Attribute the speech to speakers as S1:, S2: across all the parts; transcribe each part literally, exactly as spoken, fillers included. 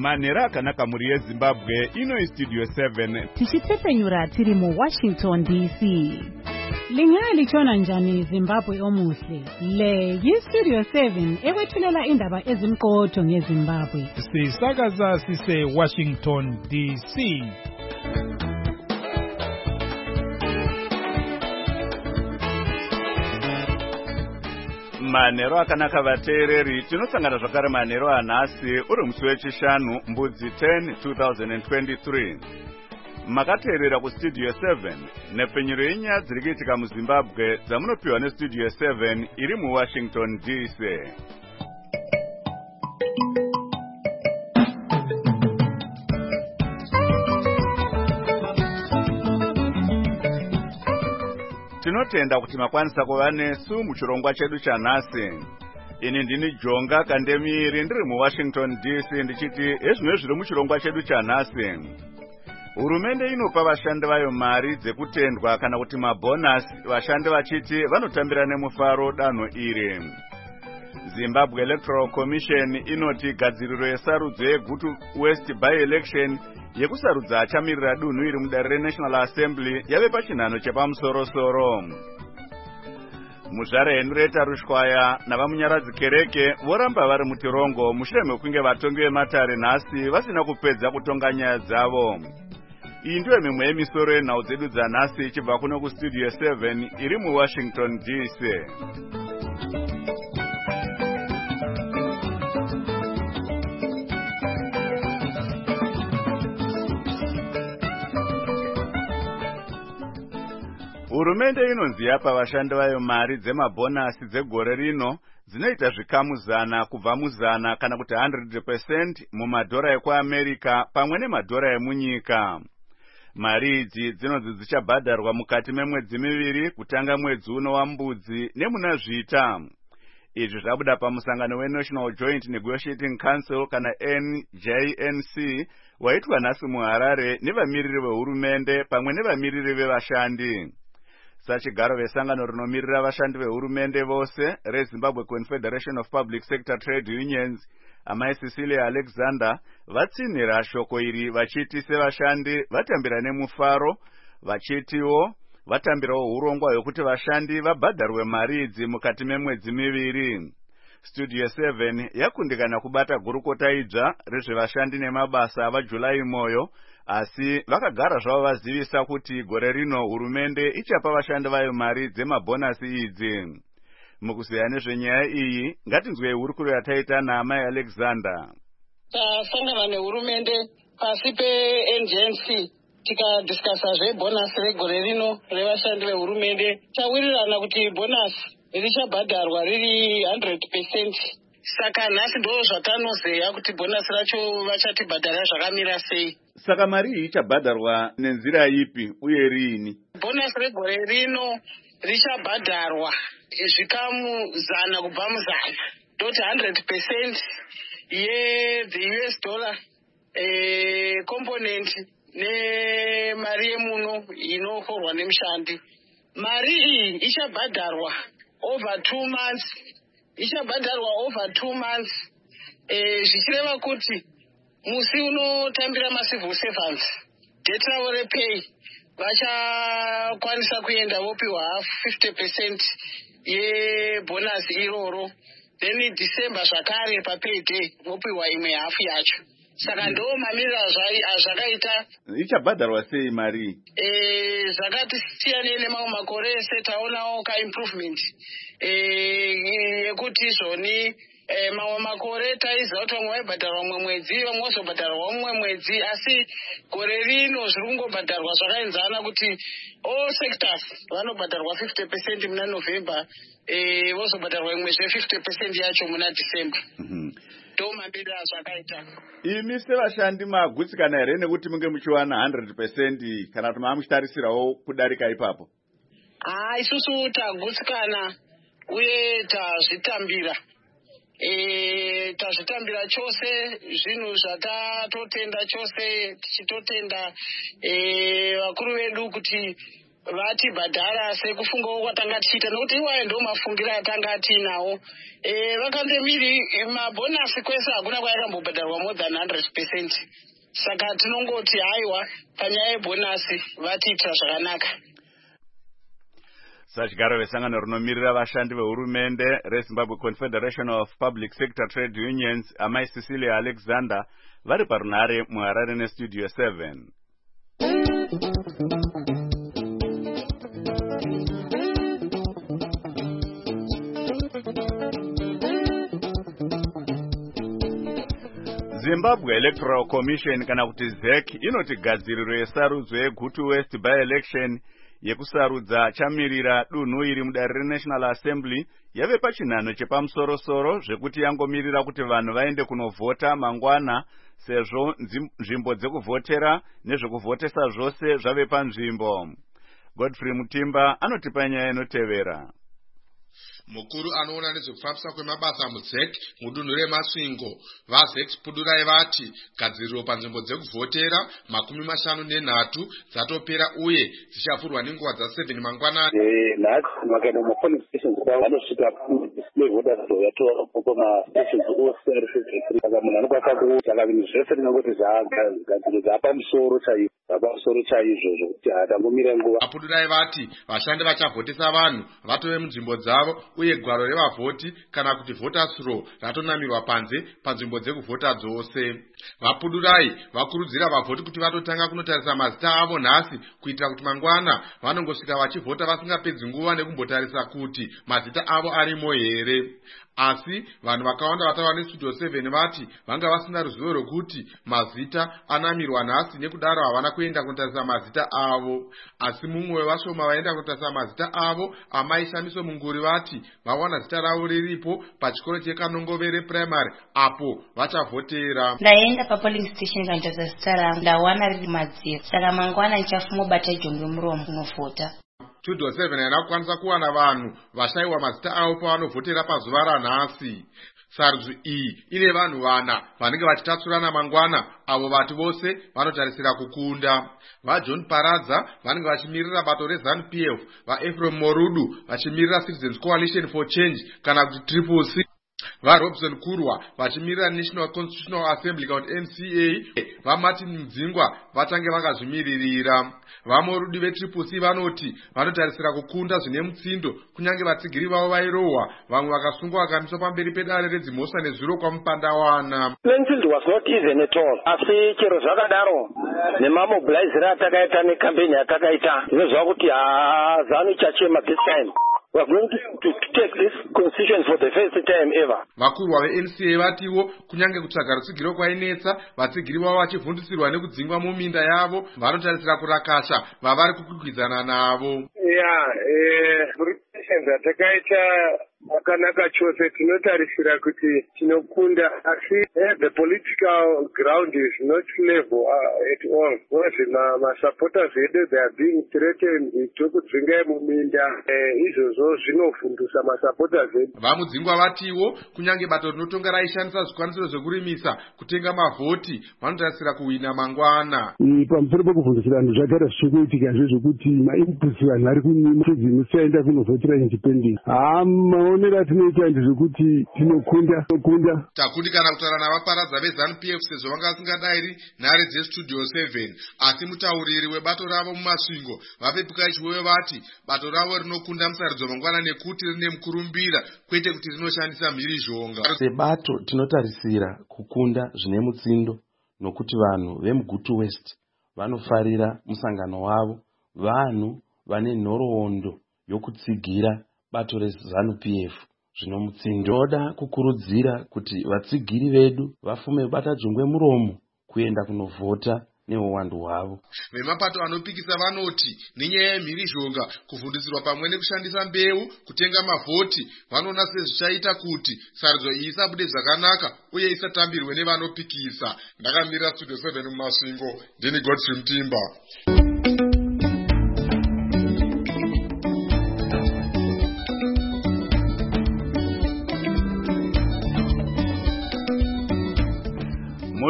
S1: Manera akanaka muri yeZimbabwe ino Studio seven.
S2: Tichitsepenyura tiri mu Washington D C.
S3: Lingaya lichona njani Zimbabwe omuhle. Le yi Studio seven ewethulela indaba ezimqotho ngeZimbabwe.
S4: Sisakaza sise Washington D C.
S1: Manero akanaka vateereri tinosangana zvakare manero anhasi uri musi wechishanu mbudzi ten two thousand twenty-three. Makateerera kuStudio seven nepfenyuro yenyaya dziri kuitika muZimbabwe dzamunopiwa neStudio seven iri muWashington D C. Tinotenda kuti makwanisa kuva nesu muchirongwa chedu chanhasi. Ini ndini Jonga Kandemiri ndiri muWashington D C ndichiti ezvimwe zviri muchirongwa chedu chanhasi. Hurumende inopa vashandi vayo mari dzekutendwa kana kuti mabonus, vashandi vachiti vanotambira nemufaro danho iri. Zimbabwe Electoral Commission inoti gadziriro yesarudzo yeGutu West by-election yekusarudza achamirira dunhu iri mudare reNational Assembly yave pachinhano chepamusoro-soro. Muzvara Henrietta Rushwaya navamunyaradzi Kereke voramba vari mutirongo mushure mekunge vatongi vematare nhasi vasina kupedza kutonga nyaya dzavo. Iyi ndiyo mimwe yemisoro yenhau dzedu dzanhasi ichibva kuno kuStudio seven iri muWashington D C. Hurumende inonzi yapa vashandi vayo mari dzemabhonasi dzegore rino dzinoita zvikamu zana kubva muzana kana kuti one hundred percent mumadhora ekuAmerica pamwe nemadhora emunyika. Mari idzi dzinonzi dzichabhadharwa mukati memwedzi miviri kutanga mwedzi uno waMbudzi nemuna Zvita. Izvi zvabuda pamusangano weNational Joint Negotiating Council kana N J N C waitwa nhasi muHarare nevamiriri vehurumende pamwe nevamiriri vevashandi. Sachigaro vesangano rinomirira vashandi vehurumende vose reZimbabwe Confederation of Public Sector Trade Unions amai Cecilia Alexander vatsinhira shoko iri vachiti sevashandi vatambira nemufaro, vachitiwo vatambirawo urongwa hwekuti vashandi vabhadharwe mari idzi mukati memwedzi miviri. Studio seven yakundikana kubata gurukota idzva rezvevashandi nemabasa avaJulai Moyo, asi vakagara zvavo vazivisa kuti gore rino hurumende ichapa vashandi vayo mari dzemabhonasi idzi. Mukuziya nezvenyaya iyi ngatinzwei hurukuro yataita naamai Alexander.
S5: Tasangana nehurumende pasi pe-N J N C tikadhiskasa zvebhonasi regore rino revashandi vehurumende. Tawirirana kuti bhonasi richabhadharwa riri one hundred percent. Saka nhasi ndo zvatanozeya kuti bhonasi racho vachatibhadhara zvakamira sei.
S1: Saka mari iyi ichabhadharwa nenzira ipi uye riini?
S5: Bhonasi regore rino richabhadharwa zvikamu zana kubva muzana. Doti one hundred percent ye the U S dollar eh, component ne mari yemuno inoforwa nemushandi. Mari iyi ichabhadharwa over two months. Ichabhadharwa over two months. Eh, zvichireva kuti musi unotambira macivil servants date ravo repay vachakwanisa kuenda vopiwa half fifty percent yebhonasi iroro. Then December zvakare papayday vopiwa imwe hafu yacho. Saka ndo mamiriro azvakaita.
S1: Ichabhadharwa sei mari?
S5: Eh, zvakati siyane nemamwe makore ese taonawo ka improvement eh yekuti zvoni eh mamwe makore taiziva kuti vamwe vaibhadharwa mumwe mwedzi vamwe vazobhadharwa mumwe mwedzi, asi gore rino zviri kungobhadharwa zvakaenzana kuti all sectors vanobhadharwa fifty percent muna November, eh vozobhadharwa imwezve fifty percent yacho muna December.
S1: Mhm.
S5: Ndo mamiriro azvakaita.
S1: Imi sevashandi magutsikana here nekuti munge muchiwana one hundred percent kana kuti mamuchitarisirawo kudarika ipapo?
S5: Ah, isusu tagutsikana uye tazvitambira. Eh, tazvitambira chose zvinhu zvatatotenda chose tichitotenda eh vakuru vedu kuti vatibhadhara sekufungawo kwatanga tichiita, nokuti iwayo ndo mafungiro atanga tiinawo. E, vakanze miri mabhonasi kwese hakuna kwayakambobhadharwa more than one hundred percent. Saka tinongoti haiwa panyaya yebhonasi vatiitira zvakanaka.
S1: Sachigaro vesangano rinomirira vashandi vehurumende reZimbabwe Confederation of Public Sector Trade Unions Amai Cecilia Alexander vari parunhare muHarare neStudio seven. Zimbabwe Electoral Commission kana kuti Z E C inoti gadziriro yesarudzo yeGutu West by-election yekusarudza chamirira dunhu iri mudare reNational Assembly yave pachinhano chepamusoro-soro zvekuti yangomirira kuti vanhu vaende kunovhota mangwana sezvo nzvimbo dzekuvhotera nezvekuvhotesa zvose zvave panzvimbo. Godfrey Mutimba anotipa nyaya inotevera.
S6: Mukuru anoona nezvekufambisa kwemabasa muZ E C mudunhu reMasvingo vaZ E C Pudurai vati gadziriro panzvimbo dzekuvhotera makumi mashanu nenhatu dzatopera uye dzichapfurwa nenguva dza7 mangwanani.
S7: Nhasi makaenda mumapolling stations vanosvika display voters yatora pamastations ose ari fifty-three. Saka munhu anokwanisa kutsvaka vinhu zvese ndingangoti zvagadziriro dzapamusoro chaizvo dzapamusoro chaizvo zvokuti hatangomira nguva.
S6: Apudurai vati vashandi vachavhotesa vanhu vatove munzvimbo dzavo uye gwaro revavhoti kana kuti voters roll ratonamirwa panze panzvimbo dzekuvhota dzose. Vapudurai vakurudzira vavhoti kuti vatotanga kunotarisa mazita avo nhasi kuitira kuti mangwana vanongosvika vachivhota vasingapedzi nguva nekumbotarisa kuti mazita avo arimo here. Asi vanhu vakawanda vataura neStudio seven vati vanga vasina ruzivo rwekuti mazita anamirwa nhasi nekudaro havana kuenda kunotarisa mazita avo. Asi mumwe wevashoma vaenda kunotarisa mazita avo Amai Shamiso Munguri vati vawana zita ravo riripo pachikoro chekanongovere primary apo vachavhotera.
S8: Ndaenda papolling station kandotarisa zita rangu ndawana riri madziro, saka mangwana ndichafumobata jongwe muromo kunovhota.
S6: Studio seven haina kukwanisa kuwana vanhu vashayiwa mazita avo pavanovhotera pazuva ranhasi. Sarudzo iyi ine vanhu vana vanenge vachitatsurana mangwana avo vati vose vanotarisira kukunda. VaJohn Paradza vanenge vachimirira bato reZANU P F, vaEphraim Morudu vachimirira Citizens Coalition for Change kana kuti Triple C, vaRobson Kurwa vachimirira National Constitutional Assembly kana kuti N C A, vaMartin Mdzingwa vachange vakazvimiririra. Vamorudu veTriple C vanoti vanotarisira kukunda zvine mutsindo kunyange vatsigiri vavo vairohwa, vamwe vakasungwa vakamiswa pamberi pedare redzimhosva nezuro kwamupandawana.
S7: Plainfield was not even at all. Asi chero zvakadaro nemamobilizera atakaita nekampeni yatakaita ndinozva kuti ZANU ichachema this time. We are going to, to, to take this constitution for the first time ever.
S6: Vakurwa veN C A vatiwo kunyange kutsvaga rutsigiro kwainetsa, vatsigiri vavo vachivhundisirwa nekudzingwa muminda yavo vanotarisira kurakasha vavari kukwikwidzana navo.
S9: Yeah, eh, dzatakaita akanaka chose, tinotarisira kuti tinokunda, asi eh, the political ground is not level uh, at all. Because ma, ma supporters edu they are being threatened tokudzinga muminda, eh, izvozvo zvinofundisa ma supporters edu.
S6: Vamudzingwa vatiwo kunyange bato rinotonga raishandisa zvikwanisiro zvekurimisa kutenga mavhoti vanotarisira kuwina mangwana.
S10: Pamusoro pekuvhundisira vanhu zvagara zvichikuitika zvezvokuti mainputs vanhu vari kuzimusaenda kunovhotera independence. Maonero atinoita ndezvekuti tinokunda tinokunda.
S6: Takundikana kutaura navaparadza veZANU P F sezvo vanga vasingadairi nhare dzeStudio seven, asi mutauriri webato ravo mumasvingo vapepuka chiwewe vati bato ravo rinokunda musarudzo mangwana nekuti rine mukurumbira kwete kuti rinoshandisa mhirizhonga.
S11: Sebato tinotarisira kukunda zvine mutsindo nokuti vanhu vemuGutu West vanofarira musangano wavo, vanhu vane nhoroondo yokutsigira bato reZANU P F zvino mutsindo. Ndoda kukurudzira kuti vatsigiri vedu vafume kubata jongwe muromo kuenda kunovhota neuwandu hwavo.
S6: Vemapato anopikisa vanoti nenyaya yemhirizhonga, kuvhundisirwa pamwe nekushandisa mbeu kutenga mavhoti, vanoona sezvichaita kuti sarudzo iyi isabude zvakanaka uye isatambirwe nevanopikisa. Ndakamirira Studio seven mumasvingo, ndini Godfrey Mutimba.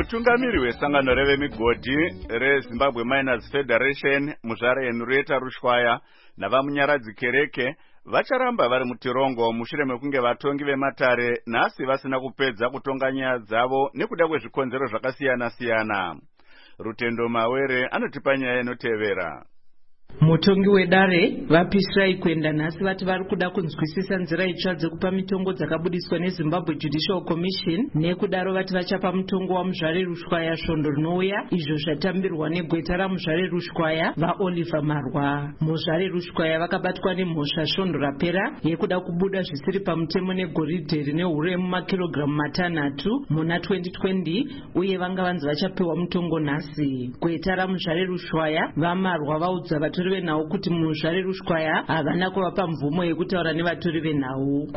S1: Mutungamiri wesangano revemigodhi reZimbabwe Miners Federation muzvare Henrietta Rushwaya navamunyaradzi kereke vacharamba vari mutirongo mushure mekunge vatongi vematare nhasi vasina kupedza kutonga nyaya dzavo nekuda kwezvikonzero zvakasiyana-siyana. Rutendo Mawere anotipa nyaya inotevera.
S12: Mutongi wedare vapisirai kuenda nhasi vati vari kuda kunzwisisa nzira itsva dzekupa mitongo dzakabudiswa neZimbabwe Judicial Commission, nekudaro vati vachapa mutongo wamuzvare Rushwaya svondo rinouya, izvo zvatambirwa negweta ramuzvare Rushwaya vaOliver Marwa. Muzvare Rushwaya vakabatwa nemhosva svondo rapera yekuda kubuda zvisiri pamutemo negoridhe rine huremu makirogiramu matanhatu muna twenty twenty, uye vanga vanzi vachapiwa mutongo nhasi. Gweta ramuzvare Rushwaya vaMarwa vaudza vatori venhau kuti muzvare Rushwaya havana kuvapa mvumo yekutaura nevatori venhau.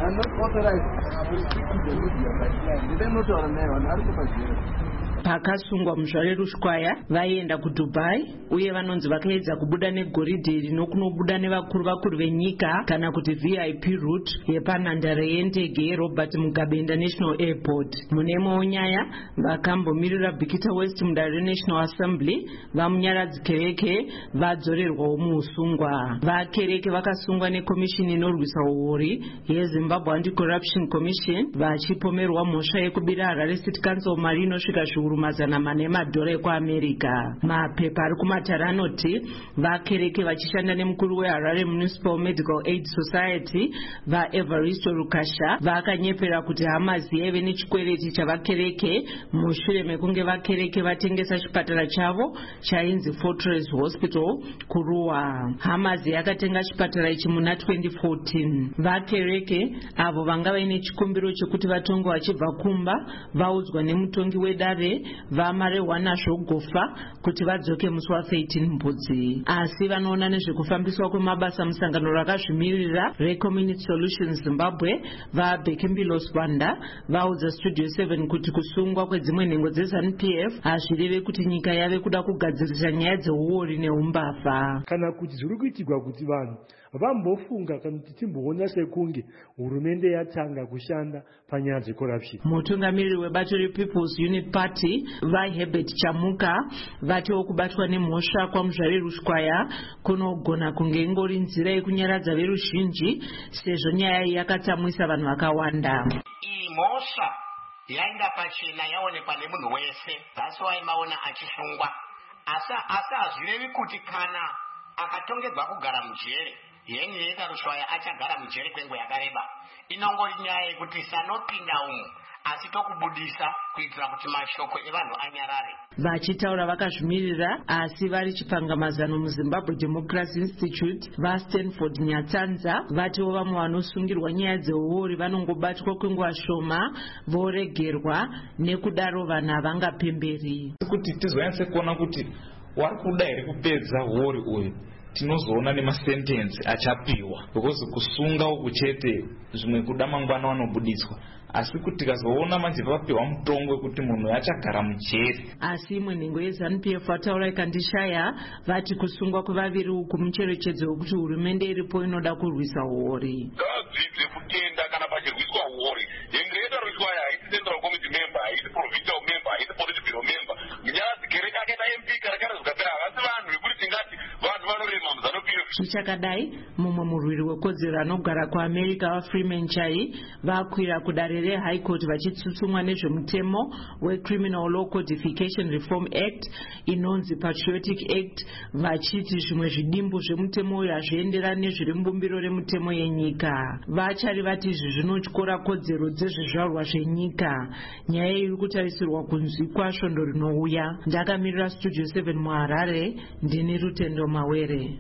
S12: Pakasungwa muzvare Rushwaya vaienda kuDubai, uye vanonzi vakaedza kubuda negoridhe rino kunobuda nevakuru vakuru venyika kana kuti V I P route yepanhandare yendege yeRobert Mugabe International Airport. Mune imwewo nyaya, vakambomirira Bikita West mudare reNational Assembly vamunyaradzi kereke vadzorerwawo muusungwa. Vakereke vakasungwa nekomishini inorwisa uori yeZimbabwe Anti-Corruption Commission vachipomerwa mhosva yekubira Harare City Council mari inosvika zviuru mazana mana emadhora ekuAmerika. Mapepa ari kumatare anoti vakereke vachishanda nemukuru weHarare Municipal Medical Aid Society vaEvaristo Rukasha vakanyepera kuti hamazi yaive nechikwereti chavakereke mushure mekunge vakereke vatengesa chipatara chavo chainzi Fortress Hospital kuRuwa. Hamazi yakatenga chipatara ichi muna twenty fourteen. Vakereke avo vanga vaine chikumbiro chekuti vatongo vachibva kumba vaudzwa nemutongi wedare vamarewana zvogofa kuti vadzoke musi wa13 mbudzi. Asi vanoona nezvekufambiswa kwemabasa musangano rakazvimirira reCommunity Solutions Zimbabwe vaBhekembilo Swanda vaudza Studio seven kuti kusungwa kwedzimwe nhengo dzeZANU-P F hazvireve kuti nyika yave kuda kugadzirisa nyaya dzeuori neumbafa.
S13: Kana kuti zviri kuitirwa kuti vanhu vambofunga kana kuti timboona sekunge hurumende yatanga kushanda panyaya dzecorruption.
S12: Mutungamiriri webato rePeople's Unit Party vaHerbert Chamuka vatiwo kubatwa nemhosva kwamuzvare Rushwaya kunogona kunge ingori nzira yekunyaradza veruzhinji sezvo nyaya iyi yakatsamwisa vanhu vakawanda.
S14: Iyi mhosva yainda pachena yaonekwa nemunhu wese, asi waimaona achisungwa, asi hazvirevi kuti kana akatongedzwa kugara mujere Henrietta Rushwaya achagara mujere kwenguva yakareba. Inongori nyaya yekuti sanopinda umu asi tokubudisa kuitira kuti mashoko evanhu anyarare.
S12: Vachitaura vakazvimirira asi vari chipangamazano muZimbabwe Democracy Institute vaStanford Nyatsanza vatiwo vamwe vanosungirwa nyaya dzeuori vanongobatwa kwenguva shoma voregerwa, nekudaro vanhu havangapemberi.
S15: Kuti tizonyatse kuona kuti wari kuda here kupedza uori uyu, tinozoona nemasentensi achapiwa, because kusunga uku chete zvimwe kuda mangwana vanobudiswa, asi kuti tikazoona manje vapiwa mutongo wekuti munhu achagara mujeri.
S12: Asi imwe nhengo yeZANU-P F vataura ikandishaya vati kusungwa kwevaviri uku mucherechedzo wekuti hurumende iripo inoda kurwisa uori.
S16: Ngadzidze kutenda kana pachirwiswa uori. Henrietta Rushwaya haisi Central Committee member, haisi provincial member, haisi political member. Munyaradzi kereke akaita M P karekare zvakapera, havasi vanhu vekuti tingati vanhu vanorema muZANU-P F.
S12: Zvichakadai, mumwe murwiri wekodzero anogara kuAmerika vaFreeman Chai vakwira kudare reHigh Court vachitsutsumwa nezvemutemo weCriminal Law Codification Reform Act inonzi Patriotic Act, vachiti zvimwe zvidimbu zvemutemo uyu hazvienderani nezviri mubumbiro remutemo yenyika. Vachari vati izvi zvinotyora kodzero dzezvizvarwa zvenyika. Nyaya iri kutarisirwa kunzwikwa svondo rinouya. Ndakamirira Studio seven muHarare, ndini Rutendo Mawere.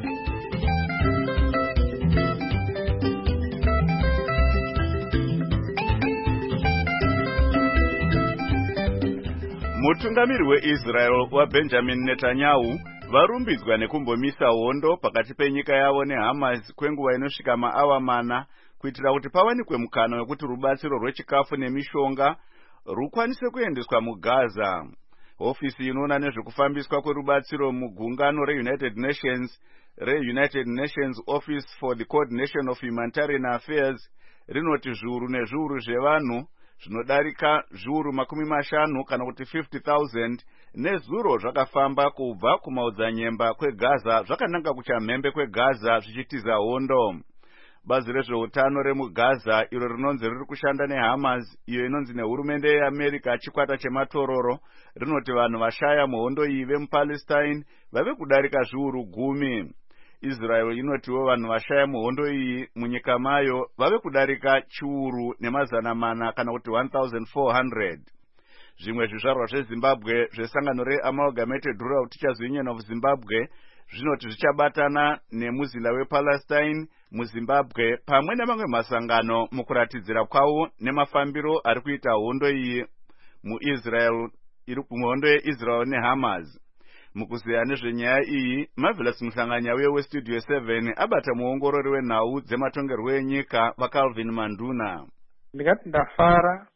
S1: Mutungamiri weIsrael waBenjamin Netanyahu varumbidzwa nekumbomisa hondo pakati penyika yavo neHamas kwenguva inosvika maawa mana kuitira kuti pawanikwe mukana wekuti rubatsiro rwechikafu nemishonga rukwanise kuendeswa muGaza. Ofisi inoona nezvekufambiswa kwerubatsiro mugungano reUnited Nations reUnited Nations Office for the Coordination of Humanitarian Affairs rinoti zviuru nezviuru zvevanhu zvinodarika zviuru makumi mashanu kana kuti fifty thousand nezuro zvakafamba kubva kumaodzanyemba kwegaza zvakananga kuchamhembe kwegaza zvichitiza hondo. Bazi rezveutano remugaza iro rinonzi riri kushanda neHamas iyo inonzi nehurumende yeAmerica chikwata chematororo rinoti vanhu vashaya muhondo iyi vemupalestine vave kudarika zviuru gumi. Israel inotiwo vanhu vashaya muhondo iyi munyika mayo vave kudarika chiuru nemazana mana kana kuti one thousand four hundred. Zvimwe zvizvarwa zveZimbabwe zvesangano reAmalgamated Rural Teachers Union of Zimbabwe zvinoti zvichabatana nemuzinda wePalestine muZimbabwe pamwe nemamwe masangano mukuratidzira kwawo nemafambiro ari kuita hondo iyi muIsrael iri kuhondo yeIsrael neHamas. Mukuziya nezvenyaya iyi, Marvelous Muhlanganya weStudio seven abata muongorori wenhau dzematongerwo enyika vaCalvin Manduna.
S17: Ndingati ndafara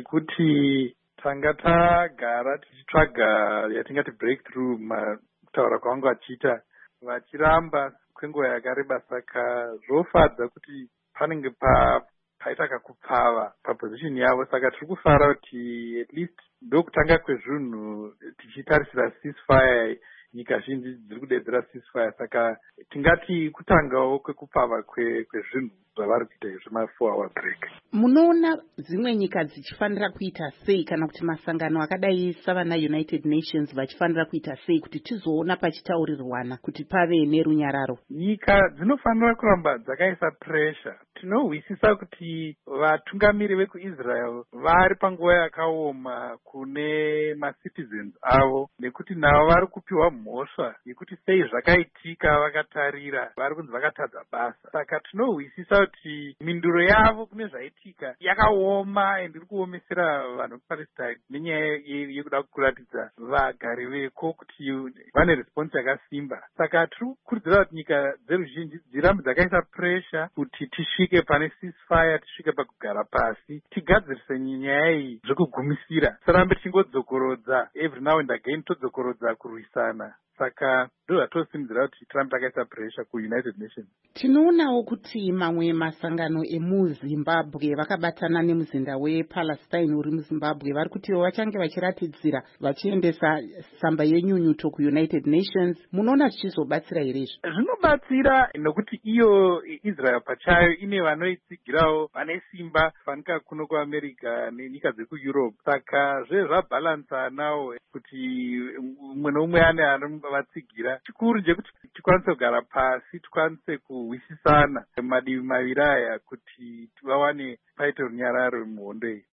S17: nekuti tanga tagara tichitsvaga yatingati breakthrough mataura kwangu vachiita vachiramba kwenguva yakareba, saka zvofadza kuti panenge pa paita kakupfava paposition yavo, saka tiri kufara kuti at least ndokutanga kwezvinhu tichitarisira ceasefire. Nyika zhinji dziri kudedzera ceasefire, saka tingati kutangawo kwekupfava kwezvinhu zvavari kuita zvema-four hour break.
S2: Munoona dzimwe nyika dzichifanira kuita sei kana kuti masangano akadai savana United Nations vachifanira kuita sei kuti tizoona pachitaurirwana kuti pave nerunyararo?
S17: Nyika dzinofanira kuramba dzakaisa pressure. Tinohwisisa kuti vatungamiri vekuIsrael vari panguva yakaoma kune macitizens avo, nekuti navo vari kupiwa mhosva yekuti sei zvakaitika vakatarira vari kunzi vakatadza basa. Saka tinohwisisa kuti minduro yavo kune zvaitika yakaoma ende iri kuomesera vanhu vePalestine nenyaya yekuda kuratidza vagari veko kuti vane response yakasimba. Saka tiri kukurudzira kuti nyika dzeruzhinji dzirambe dzakaisa pressure kuti tisvike pane ceasefire, tisvike pakugara pasi, tigadzirise nyaya iyi zvekugumisira. Tisarambe tichingodzokorodza every now and again, todzokorodza kurwisana. Saka ndo zvatosimudzira kuti tirambe takaisa pressure kuUnited Nations.
S2: Tinoonawo kuti mamwe masangano emuZimbabwe vakabatana nemuzinda wePalestine uri muZimbabwe vari kuti vachange vachiratidzira vachiendesa samba yenyunyuto kuUnited Nations. Munoona zvichizobatsira here izvi?
S17: Zvinobatsira nokuti iyo Israel pachayo ine vanoitsigirawo vane simba fanika kuno kuAmerica nenyika dzekuEurope. Saka zvezvabalansa nawo kuti umwe neumwe ane anovatsigira. Chikuru ndechekuti tikwanise kugara pasi, tikwanise kuhwisisana madivi maviri aya kuti vawane paite runyararo muhondo iyi.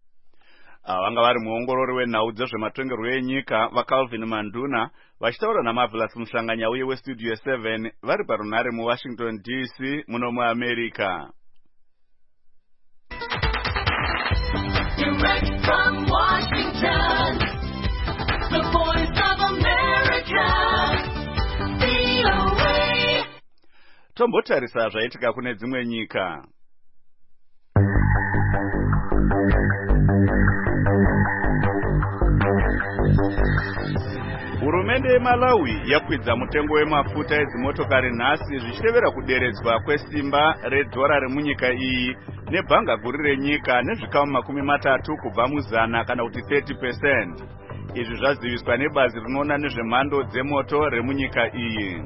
S1: Vanga vari muongorori wenhau dzezvematongerwo enyika vaCalvin Manduna vachitaura naMarvelous Muhlanganya uye weStudio seven vari parunhare muWashington D C muno muAmerica.
S18: Direct from Washington, the voice of America, V O A.
S1: Tombotarisa zvaitika kune dzimwe nyika. Hurumende yeMalawi yakwidza mutengo wemafuta edzimotokari nhasi zvichitevera kuderedzwa kwesimba redhora remunyika iyi nebhanga guru renyika nezvikamu makumi matatu kubva muzana kana kuti thirty percent. Izvi zvaziviswa nebazi rinoona nezvemhando dzemoto remunyika iyi.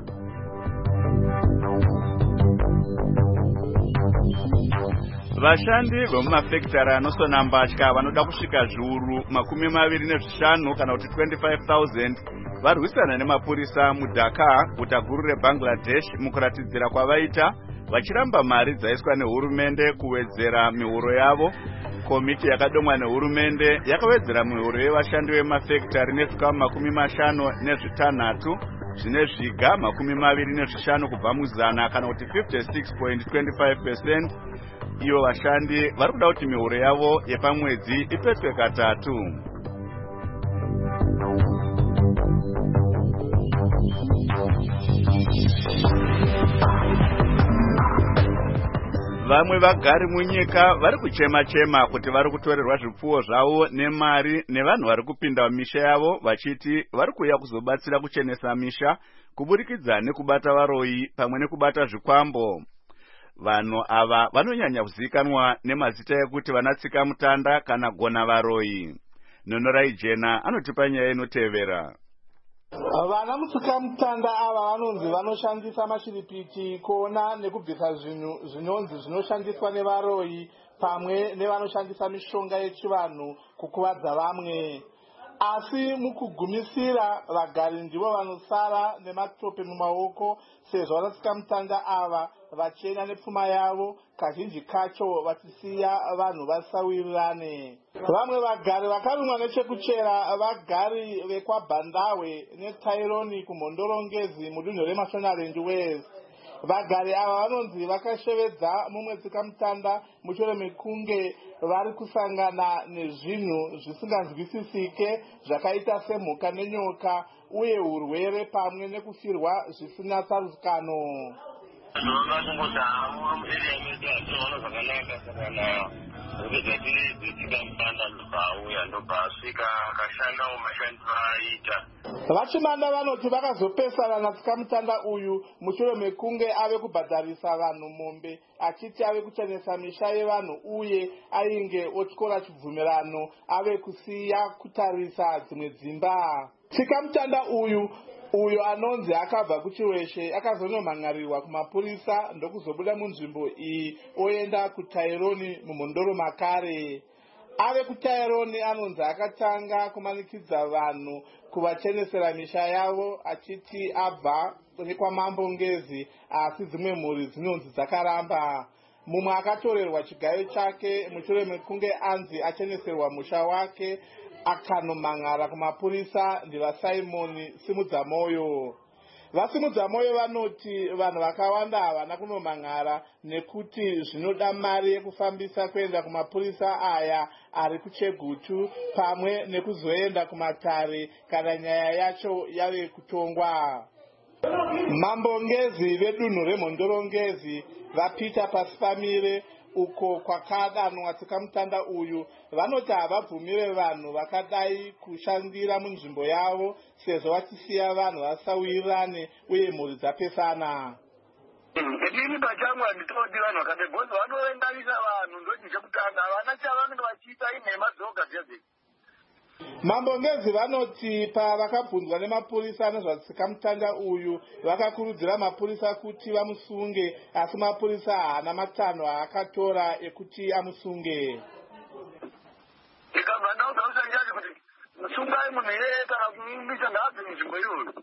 S1: Vashandi vemumafekitari anosona mbatya vanoda kusvika zviuru makumi maviri nezvishanu kana kuti twenty-five thousand varwisana nemapurisa muDhaka, guta guru reBangladesh, mukuratidzira kwavaita vachiramba mari dzaiswa nehurumende kuwedzera mihoro yavo. Komiti yakadomwa nehurumende yakawedzera mihoro yevashandi vemafekitari nezvikamu makumi mashanu nezvitanhatu zvine zviga makumi maviri nezvishanu kubva muzana kana kuti fifty-six point two five percent. Iyo vashandi vari kuda kuti mihoro yavo yepamwedzi ipetwe katatu. Vamwe vagari munyika vari kuchema-chema kuti vari kutorerwa zvipfuwo zvavo nemari nevanhu vari kupinda mumisha yavo vachiti vari kuuya kuzobatsira kuchenesa misha kuburikidza nekubata varoyi pamwe nekubata zvikwambo. vanhu ava vanonyanya kuzivikanwa nemazita ekuti vanatsika mutanda kana gona varoyi. Nonorai Jena anotipa nyaya inotevera.
S19: Vana mutsika mutanda ava vanonzi vanoshandisa mashiripiti kuona nekubvisa zvinhu zvinonzi zvinoshandiswa nevaroyi pamwe nevanoshandisa mishonga yechivanhu kukuvadza vamwe. Asi mukugumisira vagari ndivo vanosara nematope mumaoko sezvo vanatsika mutanda ava vachena nepfuma yavo kazhinji kacho vachisiya vanhu vasawirirane. Vamwe vagari vakarumwa nechekuchera vagari vekwaBhandawe neTaironi kumhondorongezi mudunhu reMashonaland West. Vagari ava vanonzi vakashevedza mumwe tsika mutanda mushure mekunge vari kusangana nezvinhu zvisinganzwisisike zvakaita semhuka nenyoka uye urwere pamwe nekufirwa zvisina tsarukano. Vachimanda vanoti vakazopesana natsika mutanda uyu mushure mekunge ave kubhadharisa vanhu mombe achiti ave kuchenesa misha yevanhu uye ainge otyora chibvumirano ave kusiya kutarisa dzimwe dzimba. Tsika mutanda uyu uyo anonzi akabva kuchiweshe akazonomhangarirwa kumapurisa ndokuzobuda munzvimbo iyi oenda kuTaironi mumhondoro makare. Ave kuTaironi anonzi akatanga kumanikidza vanhu kuvachenesera misha yavo achiti abva nekwamambo Ngezi, asi dzimwe mhuri dzinonzi dzakaramba. Mumwe akatorerwa chigayo chake mushure mekunge anzi acheneserwa musha wake akanomhan'ara kumapurisa ndivaSimoni Simudzamoyo. VaSimudzamoyo vanoti vanhu vakawanda havana kunomhan'ara nekuti zvinoda mari yekufambisa kuenda kumapurisa aya ari kuChegutu pamwe nekuzoenda kumatare kana nyaya yacho yave kutongwa. Mambo Ngezi vedunhu remhondorongezi vaPeter Pasipamire uko kwakadanwa tsika mutanda uyu vanoti havabvumire vanhu vakadai kushandira munzvimbo yavo sezvo vachisiya vanhu vasawirirane uye mhuri dzapesana.
S16: Ini pachangu handitodi vanhu vakadai bhozi vanoendanisa vanhu ndoti chekutanga havana chavanenge vachiita inhema dzoga dzedzi.
S19: Mambo Ngezi vanoti pavakabvunzwa nemapurisa nezvatsika mutanda uyu vakakurudzira mapurisa kuti vamusunge, asi mapurisa haana matanho aakatora ekuti amusunge.
S16: Ikabva ndauda usanjati kuti musungai munhu iyeye kana kumumisa ngaabve munzvimbo iyoyo.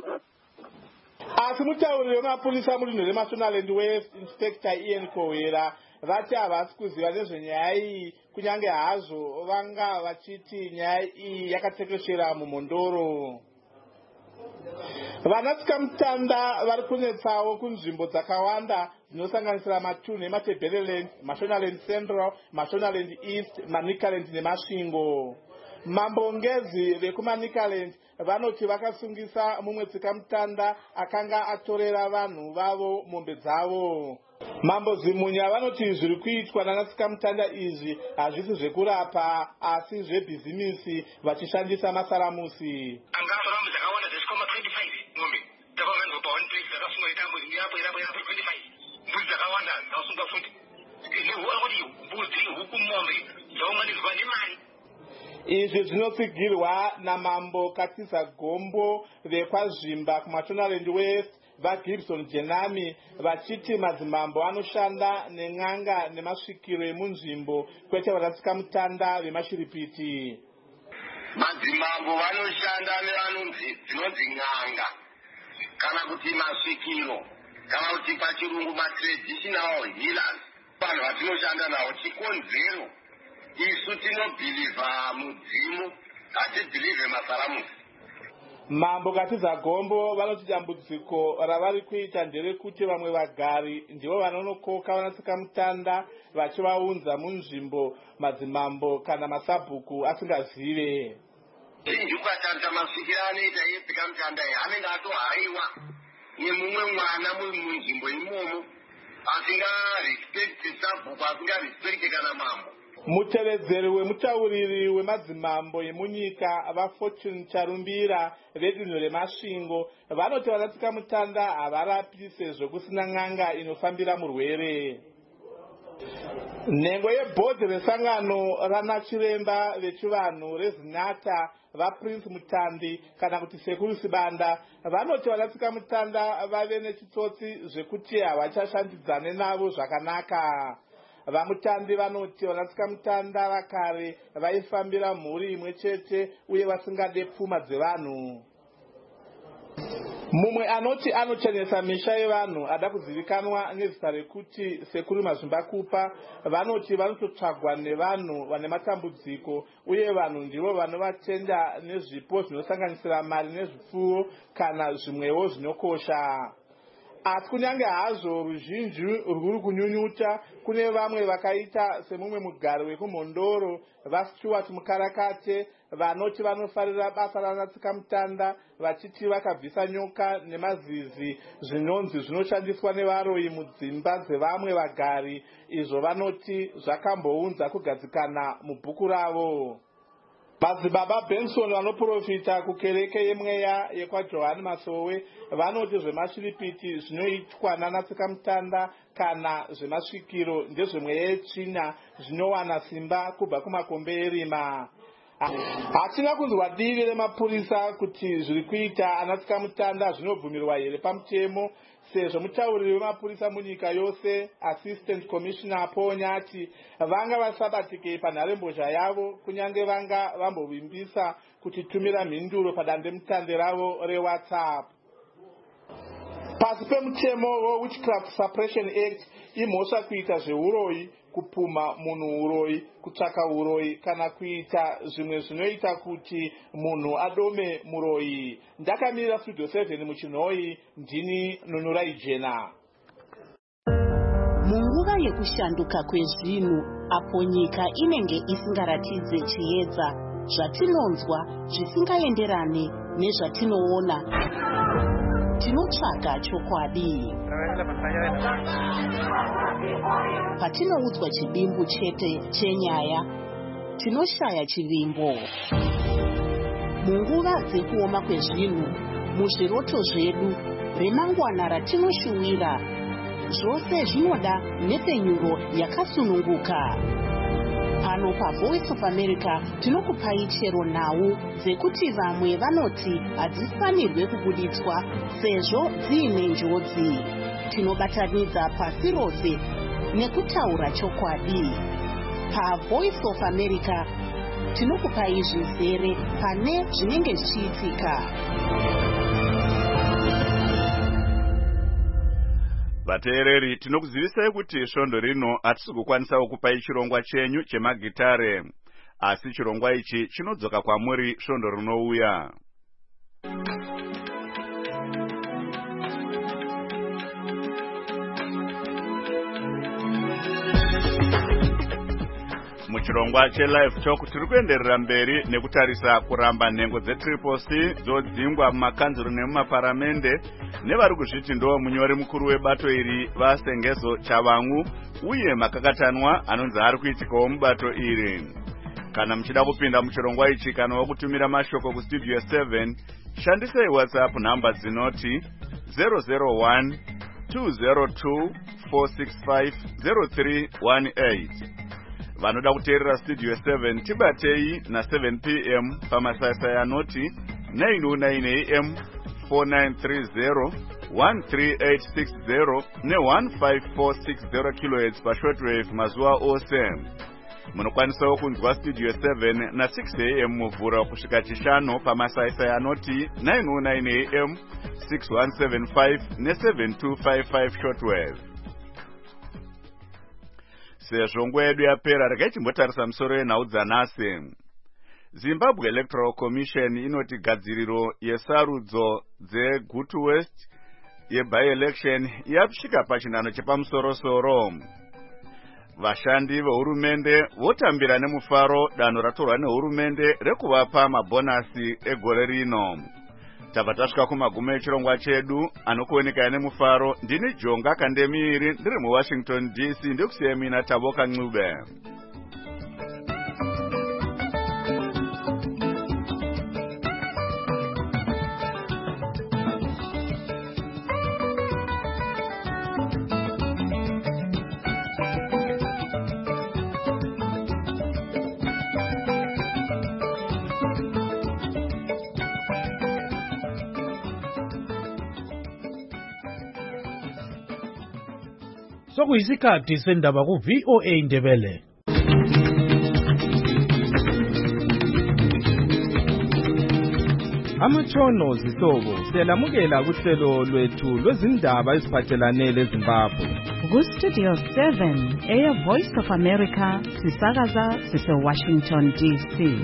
S19: Asi mutauriri wemapurisa mudunhu reMashonaland West Inspector Ian Kohera vati havasi kuziva nezvenyaya iyi kunyange hazvo vanga vachiti nyaya iyi yakatekeshera mumhondoro. Vanatsika mutanda vari kunetsawo kunzvimbo dzakawanda dzinosanganisira matunhu eMatebeleland, Mashonaland Central, Mashonaland East, Manicaland neMasvingo. Mambo Ngezi vekuManicaland vanoti vakasungisa mumwe tsika mutanda akanga atorera vanhu vavo mombe dzavo. Mambo Zimunya vanoti zviri kuitwa nanatsika mutanda izvi hazvisi zvekurapa asi zvebhizimisi vachishandisa masaramusi. Izvi zvinotsigirwa namambo Katisa Gombo vekwazvimba kuMashonaland West vaGibson Jenami vachiti madzimambo anoshanda nen'anga nemasvikiro emunzvimbo kwete vanatsika mutanda vemashiripiti.
S16: Madzimambo vanoshanda nevanonzi dzinonzi n'anga kana kuti masvikiro kana kuti pachirungu matraditional healers. Vanhu vatinoshanda navo chikonzero isu tinobhilivha mudzimu hatibhilivhe masaramusi.
S19: Mambo Katiza Gombo vanoti dambudziko ravari kuita nderekuti vamwe vagari ndivo vanonokoka vanatsika mutanda vachivaunza munzvimbo madzimambo kana masabhuku asingazive.
S16: Zhinji ukatarisa masvikiro anoita yetsika mutanda iyi anenge atohaiwa nemumwe mwana munzvimbo imomo asingarespekti sabhuku asingarespekti kana mambo.
S19: mutevedzeri wemutauriri wemadzimambo emunyika vafortune charumbira vedunhu remasvingo vanoti vanatsika mutanda havarapi sezvo kusina n'anga inofambira murwere. Nhengo yebhodhi resangano ranachiremba vechivanhu rezinata vaPrince Mutandi kana kuti Sekuru Sibanda vanoti vanatsika mutanda vave nechitsotsi zvekuti havachashandidzane navo zvakanaka. Vamutandi vanoti vanatsika mutanda vakare vaifambira mhuri imwe chete uye vasingade pfuma dzevanhu. Mumwe anoti anochenesa misha yevanhu ada kuzivikanwa nezita rekuti Sekuru Mazvimbakupa vanoti vanototsvagwa nevanhu vane matambudziko uye vanhu ndivo vanovatenda nezvipo zvinosanganisira mari nezvipfuwo kana zvimwewo zvinokosha. Asi kunyange hazvo ruzhinji rwuri kunyunyuta, kune vamwe vakaita semumwe mugari wekumhondoro vaStuart Mukarakate vanoti vanofarira basa ranatsika mutanda vachiti vakabvisa nyoka nemazizi zvinonzi zvinoshandiswa nevaroyi mudzimba dzevamwe vagari, izvo vanoti zvakambounza kugadzikana mubhuku ravo. Madzibaba Benson vanoprofita kukereke yemweya yekwaJohani Masowe vanoti zvemashiripiti zvinoitwa nanatsika mutanda kana zvemasvikiro ndezvemweya yetsvina zvinowana simba kubva kumakombe erima. Hatina kunzwa divi remapurisa kuti zviri kuita anatsika mutanda zvinobvumirwa here pamutemo, sezvo mutauriri wemapurisa munyika yose Assistant Commissioner Paul Nyati vanga vasabatike panharembozha yavo kunyange vanga vambovimbisa kutitumira mhinduro padandemutande ravo reWhatsApp. Pasi pemutemo weWitchcraft Suppression Act imhosva kuita zveuroyi, kupuma munhu uroyi, kutsvaka uroyi kana kuita zvimwe zvinoita kuti munhu adome muroyi. Ndakamirira Studio seven muchinhoi, ndini Nunurai Jena.
S20: Munguva yekushanduka kwezvinhu apo nyika inenge isingaratidze chiedza, zvatinonzwa zvisingaenderane nezvatinoona, tinotsvaga chokwadi. Patinoudzwa chidimbu chete chenyaya, tinoshaya chivimbo. Munguva dzekuoma kwezvinhu, muzviroto zvedu, remangwana ratinoshuwira, zvose zvinoda nhepfenyuro yakasununguka. Pano paVoice of America tinokupai chero nhau dzekuti vamwe vanoti hadzifanirwe kubuditswa sezvo dziine njodzi. Tinobatanidza pasi rose nekutaura chokwadi. PaVoice of America tinokupai zvizere pane zvinenge zvichiitika.
S1: Vateereri, tinokuzivisai kuti svondo rino hatisi kukwanisawo kupai chirongwa chenyu chemagitare, asi chirongwa ichi chinodzoka kwamuri svondo rinouya. Muchirongwa cheLive Talk tiri kuenderera mberi nekutarisa kuramba nhengo dzeTriple C dzodzingwa mumakanzuro nemumaparamende nevari kuzviti ndo munyori mukuru webato iri vaSengezo Chavangu uye makakatanwa anonzi ari kuitikawo mubato iri. Kana muchida kupinda muchirongwa ichi kana wokutumira mashoko kuStudio seven, shandisai WhatsApp namba dzinoti zero zero one two zero two four six five zero three one eight. Vanoda kuteerera Studio seven tibatei na seven p m pamasasa anoti nine oh nine a m four nine three zero one three eight six zero ne one five four six zero kilohertz pa shortwave mazuva ose. Munokwanisawo kunzwa Studio seven na six a m muvhura kusvika chishanu pamasasa anoti nine oh nine a m six one seven five ne seven two five five shortwave. Sezvo nguva yedu yapera, regai timbotarisa musoro yenhau dzanhasi. Zimbabwe Electoral Commission inoti gadziriro yesarudzo dzeGutu West yeby-election yapsvika pachinhano chepamusoro-soro. Vashandi vehurumende votambira nemufaro danho ratorwa nehurumende rekuvapa mabhonasi egore rino. Tabva tasvika kumagumo echirongwa chedu, anokuoneka nemufaro. Ndini Jonga Kandemiri, ndiri muWashington D C, ndikusiyai mina Taboka Ncube.
S4: sokuyisikhathi sendaba ku-V O A Ndebele.
S21: Amatshono zihlobo siyalamukela kuhlelo lwethu lwezindaba eziphathelane leZimbabwe.
S3: Ku-Studio seven, Air Voice of America, sisakaza sise-Washington D C.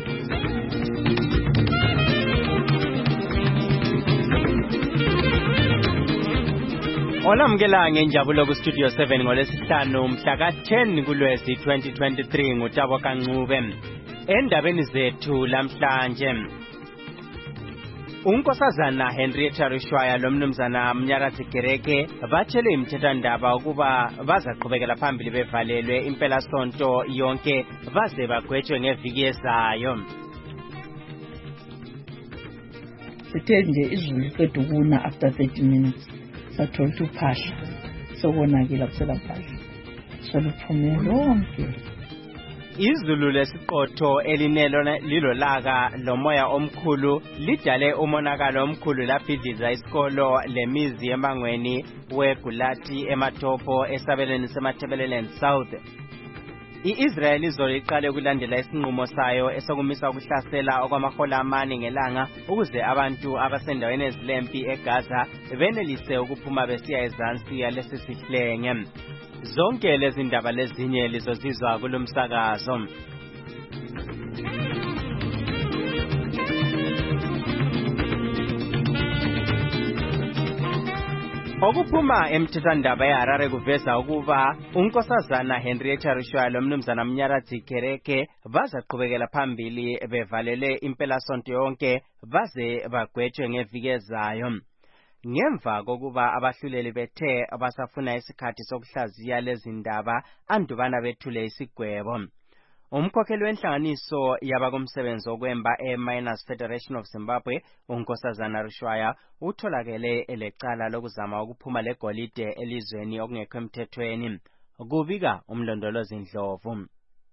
S22: Olamukela ngenjabulo ku-Studio seven ngolesihlanu mhla ka-ten kuLwezi twenty twenty-three nguTabo Kancube. Endabeni zethu lamhlanje, unkosazana Henrietta Rishwaya lomnumzana Mnyaradzi Gereke batshele imthethwandaba ukuba bazaqhubekela phambili bevalelwe impelasonto yonke baze bagwetshwe ngeviki ezayo.
S23: Sithe nje izulu liqeda ukuna after thirty minutes sathola ukuthi uphahla sokonakela kusela phahla soluphume lonke.
S22: Izulu lesiqotho elinelo lilolaka lomoya omkhulu lidale umonakalo omkhulu laphidiza isikolo lemizi emangweni weGulati eMatopo esabelweni seMatabeleland South. I-Israel izolo iqale ukulandela isinqumo sayo esokumisa ukuhlasela okwamahola amane ngelanga ukuze abantu abasendaweni ezilempi eGaza benelise ukuphuma besiya ezansi yalesi sihlenge. Zonke lezi ndaba lezinye lizozizwa kulomsakazo. Okuphuma emthethwandaba eHarare kuveza ukuba unkosazana Henrietta Rishwaya lomnumzana Mnyaradzi Gereke bazaqhubekela phambili bevalele impelasonto yonke baze bagwetshwe ngeviki ezayo. Ngemva kokuba abahluleli bethe abasafuna isikhathi sokuhlaziya lezi ndaba andubana bethule isigwebo. Umkhokheli wenhlanganiso yabakumsebenzi okwemba e-Miners Federation of Zimbabwe, unkosazana Rishwaya, utholakele elecala lokuzama ukuphuma legolide elizweni okungekho emthethweni. Kubika umlondolozi Ndlovu.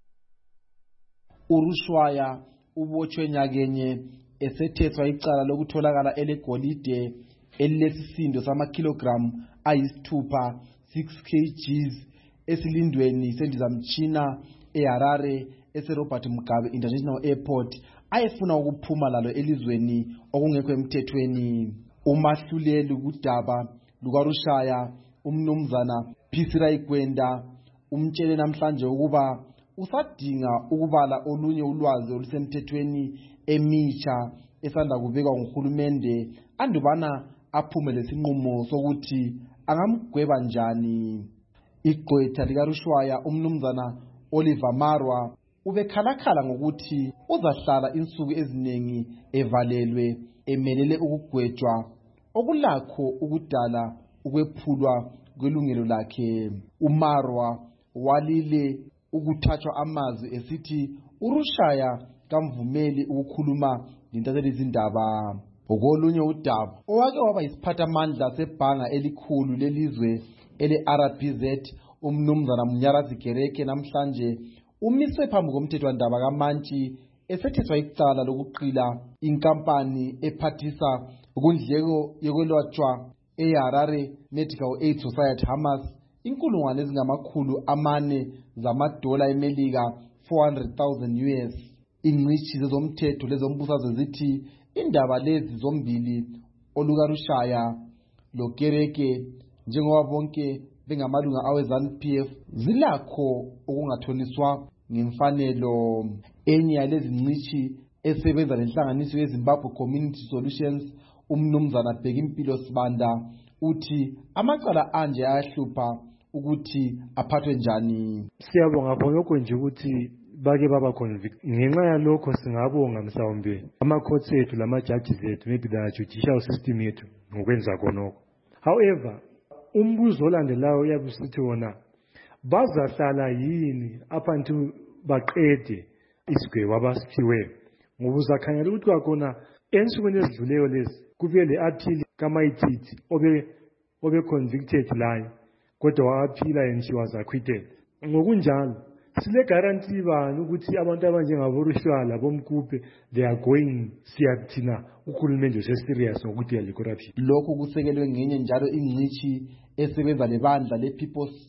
S24: uRishwaya ubotshwe nyakenye esethethwa icala lokutholakala elegolide elilesisindo samakilogram ayisithupha six kilograms esilindweni sendizamtshina eHarare eseRobert Mugabe International Airport ayefuna ukuphuma lalo elizweni okungekho emthethweni. Umahluleli kudaba lukaRishwaya umnumzana Phisira Igwenda umtshele namhlanje ukuba usadinga ukubala olunye ulwazi olusemthethweni emitsha esanda kubekwa nguhulumende andubana aphume lesinqumo sokuthi angamgweba njani. Igqwetha likaRishwaya umnumzana Oliver Marwa ubekhalakhala ngokuthi uzahlala insuku eziningi evalelwe emelele ukugwetshwa okulakho ukudala ukwephulwa kwelungelo lakhe. uMarwa walile ukuthathwa amazwi esithi uRishwaya kamvumeli ukukhuluma lintatheli izindaba. Okolunye udaba owake waba yisiphathamandla sebhanga elikhulu lelizwe ele-R B Z umnumzana Mnyaradzi Gereke namhlanje umiswe phambi komthethwandaba kaMantshi esethethwa icala lokuqila inkampani ephathisa ukundleko yokwelatshwa eHarare Medical Aid Society Hamas inkulungwane ezingamakhulu amane zamadola eMelika four hundred thousand U S. Ingcitshi zezomthetho lezombusazwe zithi indaba lezi zombili olukaRishwaya loGereke njengoba bonke bengamalunga awe-ZANU P F zilakho okungathoniswa ngemfanelo. Enye yalezi ngcitshi esebenza lenhlanganiso yeZimbabwe Community Solutions umnumzana Bhekimpilo Sibanda uthi amacala anje ayahlupha ukuthi aphathwe njani.
S13: Siyabonga khonokho nje ukuthi bake baba convict. Ngenxa yalokho singabonga mhlawumbe ama-courts ethu lama-judges ethu maybe the judicial system yethu ngokwenza khonokho. However, umbuzo olandelayo uyabusithi wona bazahlala yini up until baqede isigwebo abasiphiwe, ngoba uzakhangela ukuthi kwakhona ensukwini ezidluleyo lezi kufike le appeal kaMaititi obe obe convicted layo kodwa wa-aphila and she was acquitted. Ngokunjalo sile guarantee bani ukuthi abantu abanjengaboRishwaya bomkuphe they are going siyathina uhulumende useserious ngokudela le-corruption.
S24: Lokhu kusekelwe ngenye njalo ingcitshi esebenza lebandla le-People's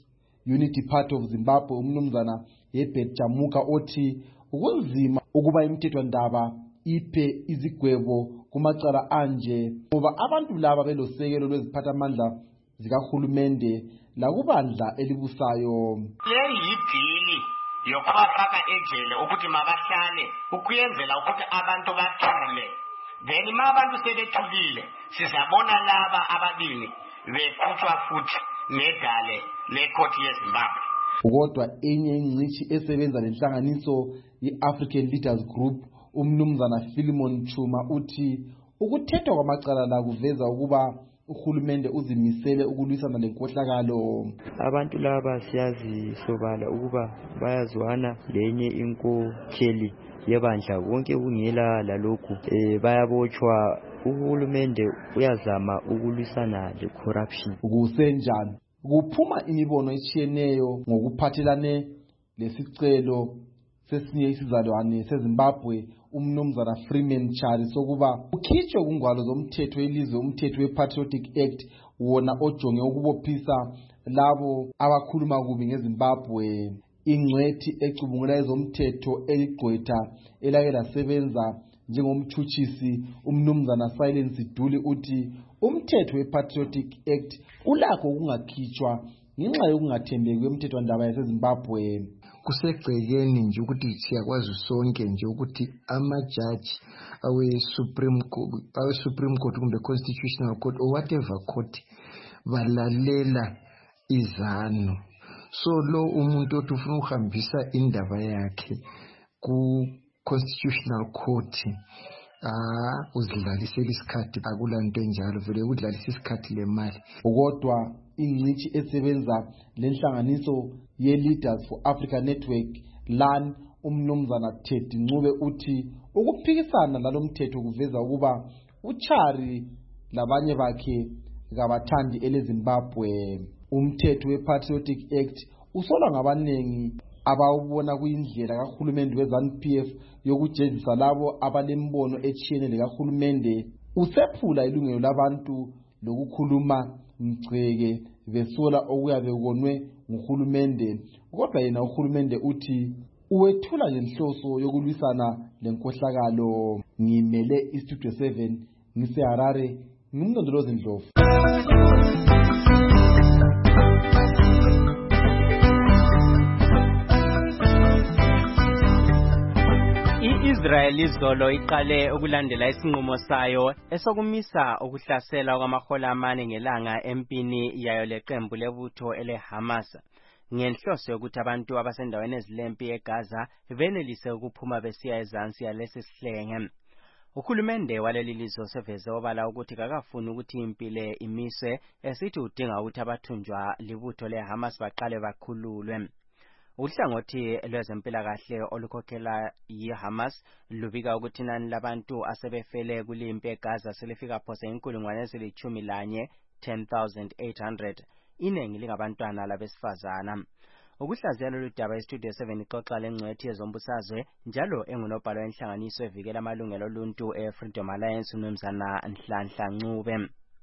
S24: Unity Party of Zimbabwe umnumzana Herbert Chamuka othi ukunzima ukuba imithethwandaba iphe izigwebo kumacala anje ngoba abantu laba belosekelo lweziphathamandla zikahulumende lakubandla elibusayo.
S14: Leyi yibhili yokubafaka ejele ukuthi mabahlale ukuyenzela ukuthi abantu bathule. Then ma abantu sebethulile sizabona laba ababili bekhutshwa futhi nedale lekhothi yeZimbabwe.
S24: Kodwa enye ingcishi esebenza lenhlanganiso ye-African Leaders Group umnumzana Philemon Chuma uthi ukuthethwa kwamacala la kuveza ukuba uhulumende uzimisele ukulwisana lenkohlakalo.
S5: Abantu laba siyazi sobala ukuba bayazwana lenye inkokheli yebandla wonke kungela lalokhu eh bayabotshwa. Uhulumende uyazama ukulwisana le corruption.
S24: Kusenjani kuphuma imibono etshiyeneyo ngokuphathelane lesicelo sesinye isizalwane seZimbabwe umnumzana Freeman Chari sokuba ukhitshwe kungwalo zomthetho elizwe umthetho wePatriotic Act wona ojonge ukubophisa labo abakhuluma kubi ngeZimbabwe. Ingcwethi ecubungula ezomthetho eligqwetha elake lasebenza njengomthuthisi umnumzana Silence Duli uthi umthetho wePatriotic Act ulakho ukungakhitshwa ngenxa yokungathembeki kwemithethwandaba yaseZimbabwe.
S7: Kusegcekeni nje ukuthi siyakwazi sonke nje ukuthi amajaji awe Supreme Court awe Supreme Court kumbe Constitutional Court or whatever court balalela izano. So lo umuntu othi ufuna ukuhambisa indaba yakhe ku Constitutional Court ah uzidlalisela isikhathi akulanto enjalo vele udlalisa isikhathi lemali.
S24: Kodwa ingcishi esebenza lenhlanganiso ye Leaders for Africa Network L A N umnumzana Teddy Ncube uthi ukuphikisana lalomthetho kuveza ukuba uChari labanye bakhe ngabathandi eleZimbabwe. Umthetho wePatriotic Act usolwa ngabanengi abawubona kuyindlela kahulumende weZANU P F yokujezisa labo abalembono etshiyene lekahulumende. Usephula ilungelo labantu lokukhuluma mgceke besola okuyabe konwe nguhulumende. Kodwa yena uhulumende uthi uwethula ngenhloso yokulwisana lenkohlakalo. Ngimele iStudio seven ngiseHarare ngimndondolozi Ndlovu.
S22: I-Israel izolo iqale ukulandela isinqumo sayo esokumisa ukuhlasela kwamahola amane ngelanga empini yayo leqembu lebutho eleHamas ngenhloso yokuthi abantu abasendaweni ezilempi eGaza benelise ukuphuma besiya ezansi yalesi sihlenge. Uhulumende waleli lizwe seveze obala ukuthi kakafuni ukuthi impilo imiswe esithi udinga ukuthi abathunjwa libutho leHamas baqale bakhululwe. Uhlangothi lwezempilakahle olukhokhela yiHamas lubika ukuthi inani labantu asebefele kulimpi eGaza selifika phose inkulungwane ezilithumi lanye ten thousand eight hundred iningi lingabantwana labesifazana. Ukuhlaziya lolu daba iStudio seven ixoxa lengcwethi yezombusazwe njalo engunobhala wenhlanganiso evikela amalungelo oluntu eFreedom Alliance uMnumzana Nhlanhla Ncube.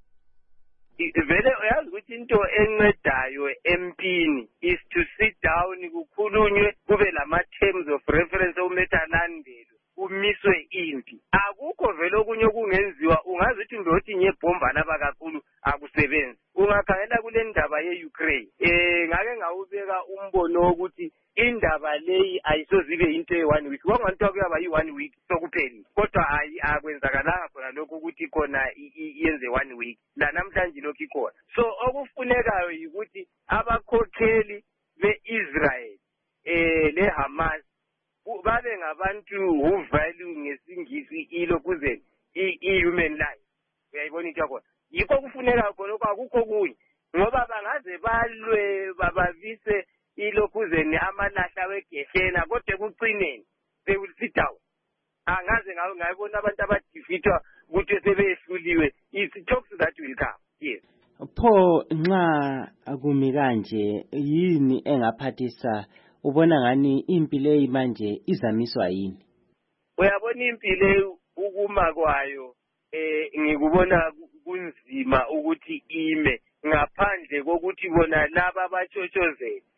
S8: Vele uyazi ukuthi into encedayo empini is to sit down kukhulunywe kube lama terms of reference omethalandelwe kumiswe impi. Akukho vele okunye okungenziwa ungazi ukuthi ndothi ngebhomba laba kakhulu akusebenzi. Ungakhangela kule ndaba ye-Ukraine eh ngake ngawubeka umbono wokuthi indaba leyi ayisozibe into e-one week kwangathiwa kuyaba yi-one week sokupheli kodwa hayi akwenzakalanga khona lokho ukuthi khona yenze one week la namhlanje lokho ikhona. So okufunekayo yikuthi abakhokheli be-Israel eh leHamas babe ngabantu who value ngesingisi ilokuze i-human life. Uyayibona into yakho yikho kufuneka khona lokho akukho kunye ngoba bangaze balwe babavise ilokuzeni amalahla wegeshena kodwa kucineni they will sit down. Angaze ngawe ngayibona abantu abadifitwa ukuthi sebehluliwe it's talks that will come. Yes.
S22: Pho nxa akumi kanje yini engaphathisa ubona ngani impilo eyimanje izamiswa yini?
S8: Uyabona impilo ukuma kwayo eh ngikubona kunzima ukuthi ime ngaphandle kokuthi bona laba abatshotshoze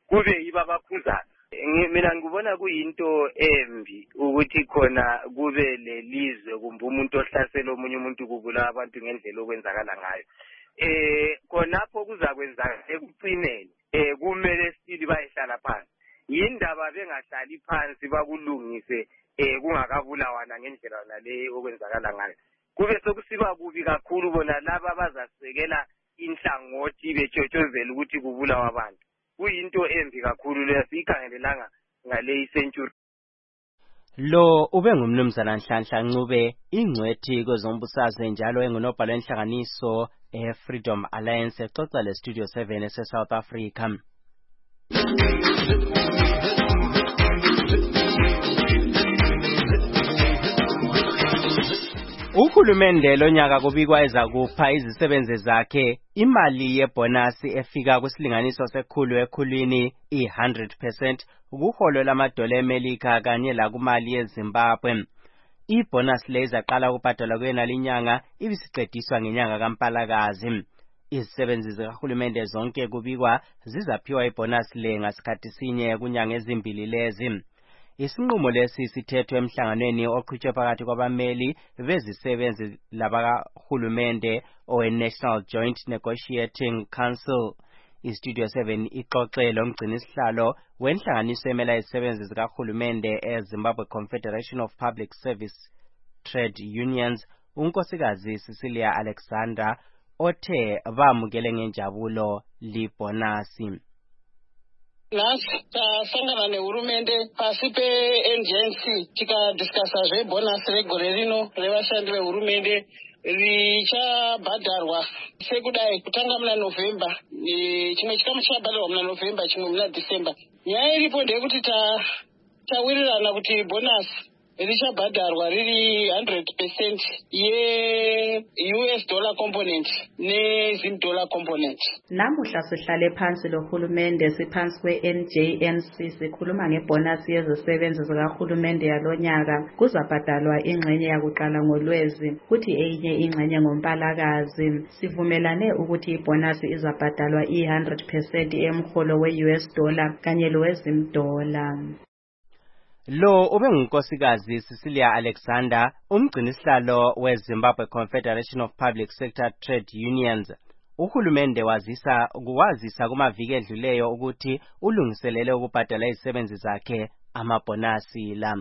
S8: kube yiba baphuzana. Mina ngibona kuyinto embi ukuthi khona kube lelizwe kumbe umuntu ohlasela omunye umuntu kubula abantu ngendlela okwenzakala ngayo. Eh khonapho kuzakwenza ekucineni eh kumele still bayihlala phansi. Yindaba bengahlali phansi bakulungise eh kungakabulawana ngendlela nale okwenzakala ngayo. Kube sokusiba kubi kakhulu bona laba bazasekela inhlangothi betshotshozela ukuthi kubulawa abantu. Kuyinto embi kakhulu lesikhangelelanga ngale century.
S22: Lo ube ngumnumzana Nhlanhla Ncube ingcwethi kwezombusazwe njalo engunobhala wenhlanganiso eFreedom Alliance exoxa le Studio seven ese South Africa. Uhulumende lonyaka kubikwa ezakupha izisebenzi zakhe imali yebonus efika kusilinganiso sekhulu ekhulwini i one hundred percent ukuholo lamadola eMelika kanye la kumali yeZimbabwe. Ibonus le izaqala ukubhadalwa kwena linyanga ibisiqediswa ngenyanga kaMpalakazi. Izisebenzi zikahulumende zonke kubikwa zizaphiwa ibonus le ngasikhathi sinye kunyanga ezimbili lezi. Isinqumo lesi sithethwe emhlanganweni oqhutshwe phakathi kwabameli bezisebenzi labakahulumende owe-National Joint Negotiating Council. iStudio seven ixoxe lo mgcinisihlalo wenhlanganiso emela izisebenzi zikahulumende eZimbabwe Confederation of Public Service Trade Unions, unkosikazi Cecilia Alexander, othe bamukele ngenjabulo libonasi.
S6: Nasi tasangana nehurumende pasi pe-N G N C tikadiscasa zvebhonasi regore rino revashandi vehurumende richabhadharwa sekudai kutanga muna November, chimwe chikamu chabhadharwa muna November, chimwe muna December. Nyaya iripo ndeyekuti tawirirana kuti bhonasi richabhadharwa riri one hundred percent ye-U S dollar component ne-Zim dollar component.
S9: Namuhla sihlale phansi lohulumende siphansi kwe-N J N C sikhuluma ngebhonasi yezisebenzi zikahulumende yalonyaka. Kuzabhadalwa ingxenye yakuqala ngoLwezi kuthi enye ingxenye ngoMpalakazi. Sivumelane ukuthi ibhonasi izabhadalwa i one hundred percent emholo we-U S dollar kanye lowe-Zim dollar.
S22: Lo ube ngunkosikazi Cecilia Alexander, umgcinisihlalo weZimbabwe Confederation of Public Sector Trade Unions. Uhulumende wazisa kuwazisa kumaviki edluleyo ukuthi ulungiselele ukubhadala izisebenzi zakhe amabonasi la.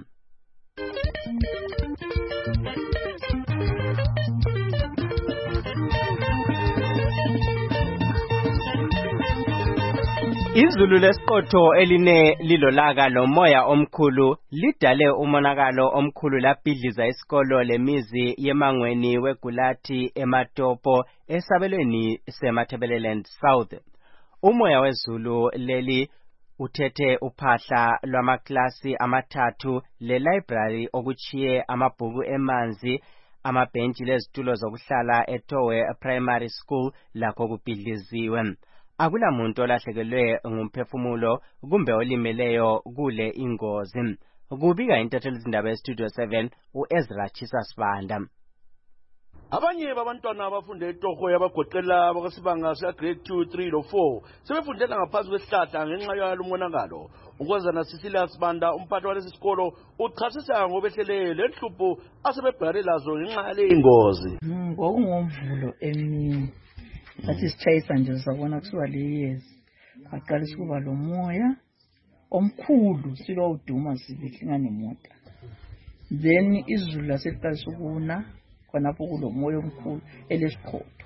S22: Izulu lesiqotho eline lilolaka lomoya omkhulu lidale umonakalo omkhulu labhidliza isikolo lemizi yemangweni weGulathi eMatopo esabelweni seMatabeleland South. Umoya wezulu leli uthethe uphahla lwamaklasi amathathu le-library okuchiye amabhuku emanzi, amabhentshi lezitulo zokuhlala eTowe Primary School lakho kubhidliziwe. Akula muntu olahlekelwe ngumphefumulo kumbe olimeleyo kule ingozi. Kubika intatheli izindaba eStudio seven uEzra Chisasibanda.
S10: Abanye babantwana abafunde eTogo yabagoqela abakasibanga sika grade two, three lo four sebefundela ngaphansi kwesihlahla ngenxa yalo monakalo. Ukwazana Cecilia Sibanda umphathi walesi sikolo uchasisa ngobehlele lenhlupho asebebhekane lazo ngenxa yale ingozi.
S23: Ngokungomvulo emini sathi sichayisa nje sabona kusuka leyezi aqalisa kuba lo moya omkhulu silo uduma sibehlinga nemota, then izulu laseqalisa ukuna khonapho kulo moya omkhulu elesiqhotho.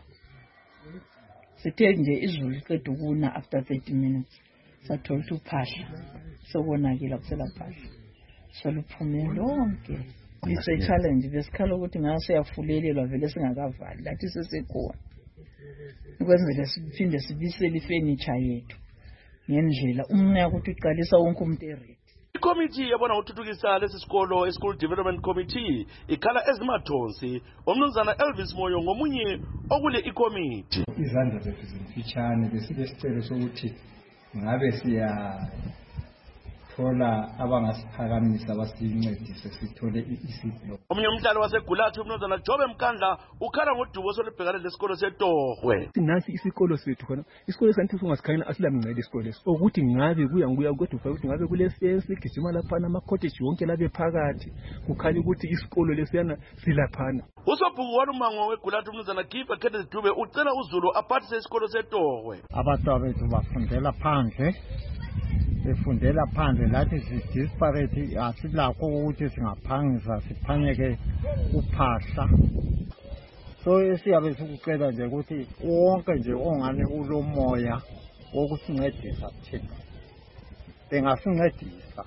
S23: Sithe nje izulu liqeda ukuna after thirty minutes sathola ukuthi uphahla sobonakala kusela phahla soluphume lonke. Lise challenge besikhala ukuthi ngase yafulelelwa vele singakavali lathi sesekhona ukwenzela siphinde sibisele ifurniture yethu ngendlela umnaya ukuthi uqalisa wonke umuntu eredi.
S10: Committee yabona uthuthukisa lesi sikolo School Development Committee ikhala ezimathonsi omnumzana Elvis Moyo ngomunye okule icommittee.
S11: Izandla zethu zimfitshane besibesicelo sokuthi ngabe siya thola abangasiphakamisa basincedise sithole isipho.
S10: omunye umhlali wasegulathi umnumzana Jobe Mkandla ukhala ngodubo osolubhekane lesikolo seTohwe.
S2: Sinasi isikolo sethu khona isikolo santhi singasikhanyela asilamncede isikolo leso ukuthi ngabe kuya nguya kodwa ukuthi ngabe kule fence igijima laphana ama cottage wonke labe phakathi kukhanya ukuthi isikolo lesiyana silaphana.
S10: Usobhuku walumango wegulathi umnumzana Gifa Kenneth Dube ucela uZulu aphathise isikolo seTohwe.
S12: Abantwana bethu bafundela phandle befundela phandle lathi sidisparate asilakho ukuthi singaphangisa siphanyeke uphahla. So esiyabe sikucela nje ukuthi wonke nje ongane ulomoya wokusincedisa thina bengasincedisa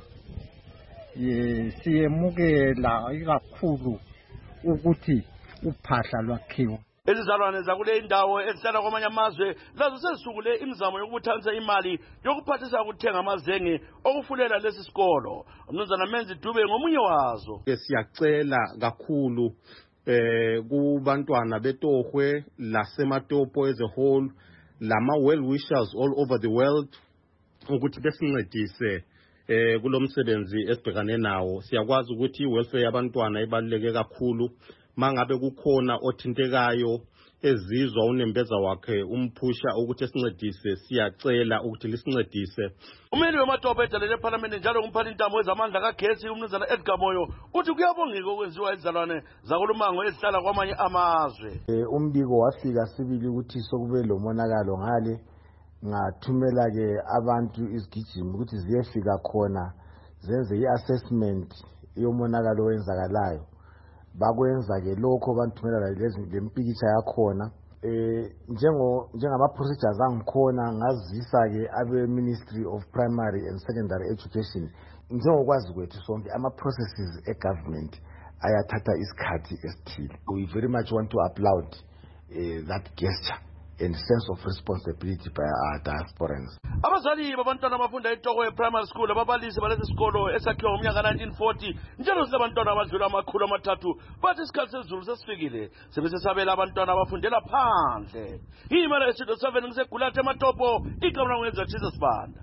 S12: ye siyemukela ikakhulu ukuthi uphahla lwakhiwa.
S10: Izizalwane zakule indawo ezihlala kwamanye amazwe lazo sezisukule imizamo yokubuthanisa imali yokuphathisa ukuthenga amazenge okufulela lesi sikolo. Umnumzana Menzi Dube ngomunye wazo.
S15: Siyacela kakhulu eh kubantwana beTohwe laseMatopo as a whole lama well wishers all over the world ukuthi besincedise eh kulomsebenzi esibhekane nawo. Siyakwazi ukuthi welfare yabantwana ibaluleke kakhulu. Mangabe kukhona othintekayo ezizwa unembeza wakhe umphusha ukuthi esincedise siyacela ukuthi lisincedise.
S10: Umeli weMatopo edalele eParliament njalo umphathi intambo wezamandla kaGesi umnumzana Edgar Moyo uthi kuyabongeka okwenziwa izizalwane zakulumango ezihlala kwamanye amazwe.
S17: Eh umbiko wafika sibili ukuthi sokube lo monakalo ngale ngathumela ke abantu izigijimi ukuthi ziyefika khona zenze iassessment yomonakalo wenzakalayo. Bakwenza ke lokho banthumela lezi lempikitsha yakhona eh njengo njengama procedures angikhona ngazisa ke abe Ministry of Primary and Secondary Education njengokwazi kwethu sonke ama processes e government ayathatha isikhathi esithile. We very much want to applaud uh, that gesture and sense of responsibility by our diasporans.
S10: Abazali babantwana abafunda eTohwe Primary School ababalisi balesi sikolo esakhiwa ngomnyaka nineteen forty njalo silabantwana abadlula amakhulu amathathu bathi isikhathi sezulu sesifikile sebesesabela abantwana abafundela phandle. Imali estudio seven ngisegulathi eMatopo igama ngwenza Jesus Banda.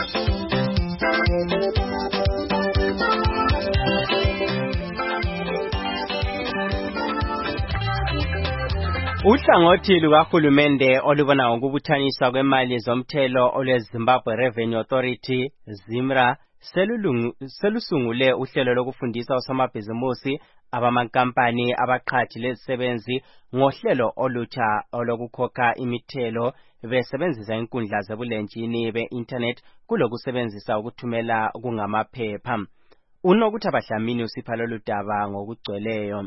S22: Uhlangothi lukahulumende olubona ngokubuthaniswa kwemali zomthelo olweZimbabwe Revenue Authority ZIMRA selusungule uhlelo lokufundisa osomabhizimusi abamankampani abaqhathi lezisebenzi ngohlelo olutsha olokukhokha imithelo besebenzisa inkundla zebulenjini be-internet kulokusebenzisa ukuthumela kungamaphepha. Unokuthi abahlamini usipha lolu daba ngokugcweleyo.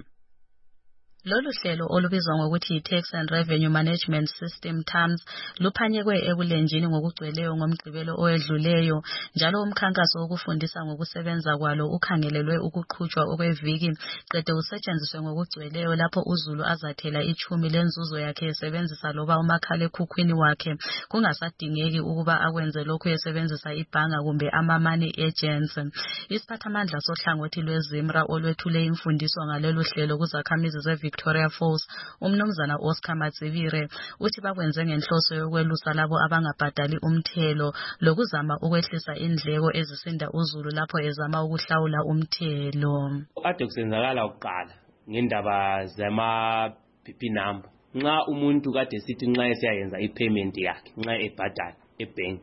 S25: Lolu hlelo olubizwa ngokuthi Tax and Revenue Management System T A M S luphanyekwe ebulenjini ngokugcweleyo ngomgqibelo owedluleyo njalo umkhankaso wokufundisa ngokusebenza kwalo ukhangelelwe ukuqhutshwa okweviki qede usetshenziswe ngokugcweleyo lapho uZulu azathela ichumi lenzuzo yakhe esebenzisa loba umakhala ekhukhwini wakhe kungasadingeki ukuba akwenze lokhu esebenzisa ibhanga kumbe ama money agents. Isiphathamandla sohlangothi lweZIMRA olwethule imfundiso ngalolu hlelo kuzakhamizi ze Victoria Falls umnumzana Oscar Matsivire uthi bakwenze ngenhloso yokwelusa labo abangabhadali umthelo lokuzama ukwehlisa indleko ezisinda uZulu lapho ezama ukuhlawula umthelo.
S26: Ade kusenzakala ukuqala ngendaba zama P P number nxa umuntu kade sithi nxa esiyayenza ipayment yakhe nxa ebhadala ebank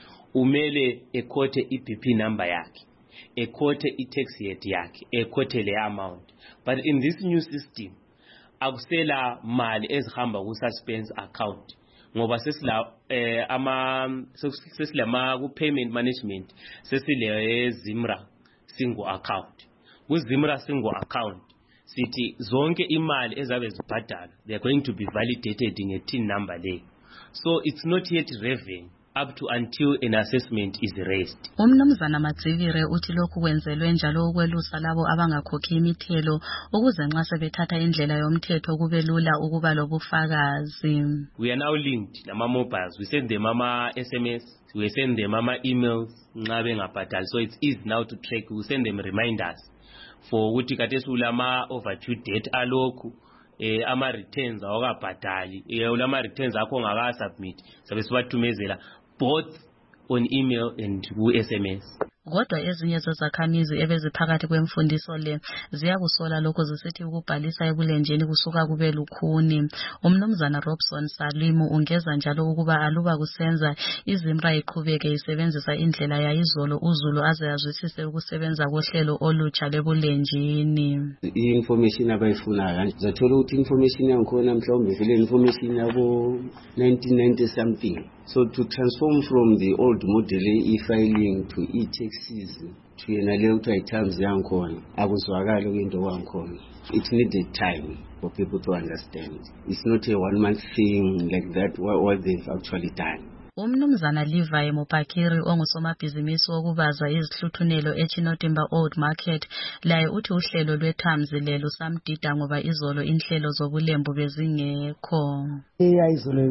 S26: umele ekhothe i P P number yakhe ekhothe i-tax yet yakhe ekhothe le amount. But in this new system akusela mali ezihamba ku suspense account ngoba sesila eh, ama sesilama ku payment management sesile ZIMRA single account. Ku ZIMRA single account sithi zonke imali ezabe zibhadala they are going to be validated in a T I N number le. So it's not yet revenue up to until an assessment is raised.
S25: Umnumzana Matsivire uthi lokhu kwenzelwe njalo ukwelusa labo abangakhokhi imithelo ukuze nxa sebethatha indlela yomthetho kube lula ukuba lobufakazi.
S26: We are now linked nama mobiles. We send them ama S M S, we send them ama emails nxa bengabhadali. So it's easy now to track. We send them reminders for ukuthi kade sulama overdue debt alokhu eh ama returns awakabhadali eh ulama returns akho ngaka submit sabe sibathumezela both on email and ku S M S.
S25: Kodwa ezinye zezakhamizi ebeziphakathi kwemfundiso le ziyakusola lokho zisithi ukubhalisa ebulenjini kusuka kube lukhuni. Umnumzana Robson Salimu ungeza njalo ukuba aluba kusenza iZIMRA iqhubeke isebenzisa indlela yayizolo uZulu aze azwisise ukusebenza kohlelo olutsha lebulenjini.
S1: I-information abayifunayo zathola ukuthi information yankhona mhlawumbe vele information yabo nineteen ninety something. So to transform from the old model e-filing to e-taxes to yena leyo kuthiwa i-terms yankhona akuzwakali kwinto wankhona. It needed time for people to understand. It's not a one month thing like that what, what they've actually done.
S25: Umnumzana Levi Mopakiri ongusomabhizinisi wokubaza izihluthunelo eChinotimba Old Market laye uthi uhlelo lwe-terms lelo samdida ngoba izolo inhlelo zobulembu bezingekho.
S4: Izolo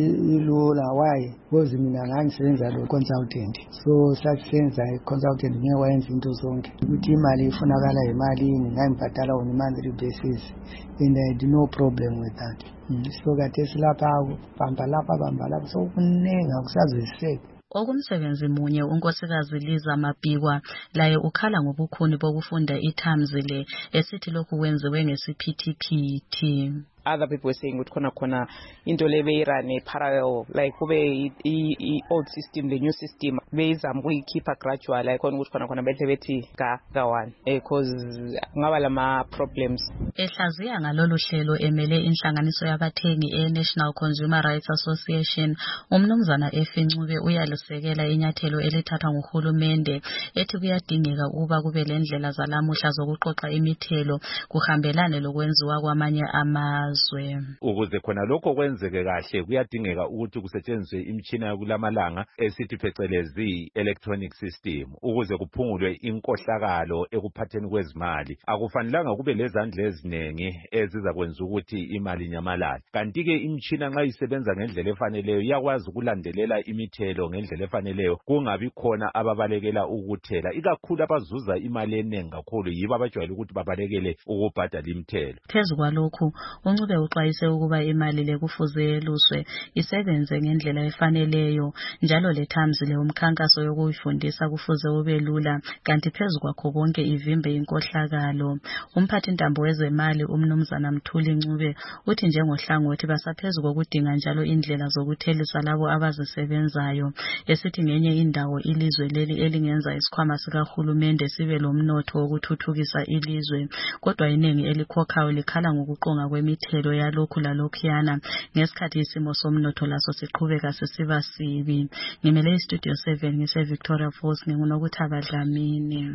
S4: ilula why because mina ngangisebenza lo consultant so sakusenza i-consultant ngeke wayenza into zonke ukuthi imali ifunakala imalini ngayibhadala on a monthly basis and I had no problem with that. So kathesi lapha bamba lapha bamba lapha so kunengi akusazwiseki.
S25: Okumsebenzi munye unkosikazi Liza Mabhikwa laye ukhala ngobukhuni bokufunda i-terms le esithi lokhu kwenziwe ngesiphithiphithi.
S16: Other people were saying ukuthi khona khona into le beyirane parallel like kube i old system the new system beyizama ukuyikhipha gradual like khona ukuthi khona khona bethe bethi ka ka one because ngaba lama problems.
S25: Ehlaziya ngalolu hlelo emele inhlanganiso yabathengi e-National Consumer Rights Association umnumzana efincube uyalisekela inyathelo elithathwa nguhulumende ethi kuyadingeka ukuba kube lendlela zalamuhla zokuqoqa imithelo kuhambelane lokwenziwa kwamanye amazwe.
S18: Ukuze khona lokho kwenzeke kahle kuyadingeka ukuthi kusetshenziswe imitshina yakulamalanga esithi phecelezi electronic system ukuze kuphungulwe inkohlakalo ekuphatheni kwezimali. Akufanelanga kube lezandla eziningi ezizakwenza ukuthi imali nyamalale. Kanti ke imitshina nxa isebenza ngendlela efaneleyo iyakwazi ukulandelela imithelo ngendlela efaneleyo kungabi khona ababalekela ukuthela ikakhulu abazuza imali eningi kakhulu yibo abajwayele ukuthi babalekele ukubhadala imithelo.
S25: Phezu kwalokho uncube uxwayise ukuba imali le kufuze yeluswe isebenze ngendlela efaneleyo njalo le terms le umkhankaso yokuyifundisa kufuze ube lula kanti phezu kwakho konke ivimbe inkohlakalo. Umphathi intambo wezemali umnumzana Mthuli Ncube uthi njengohlangothi basaphezu kokudinga njalo indlela zokuthelisa labo abazisebenzayo esithi ngenye indawo ilizwe leli elingenza isikhwama sikahulumende sibe lomnotho wokuthuthukisa ilizwe kodwa iningi elikhokhayo likhala ngokuqonga kwemithelo yalokhu lalokhuyana ngesikhathi isimo somnotho laso siqhubeka sisiba sibi. Ngimele iStudio seven ngise Victoria Falls ngingunokuthaba Dlamini.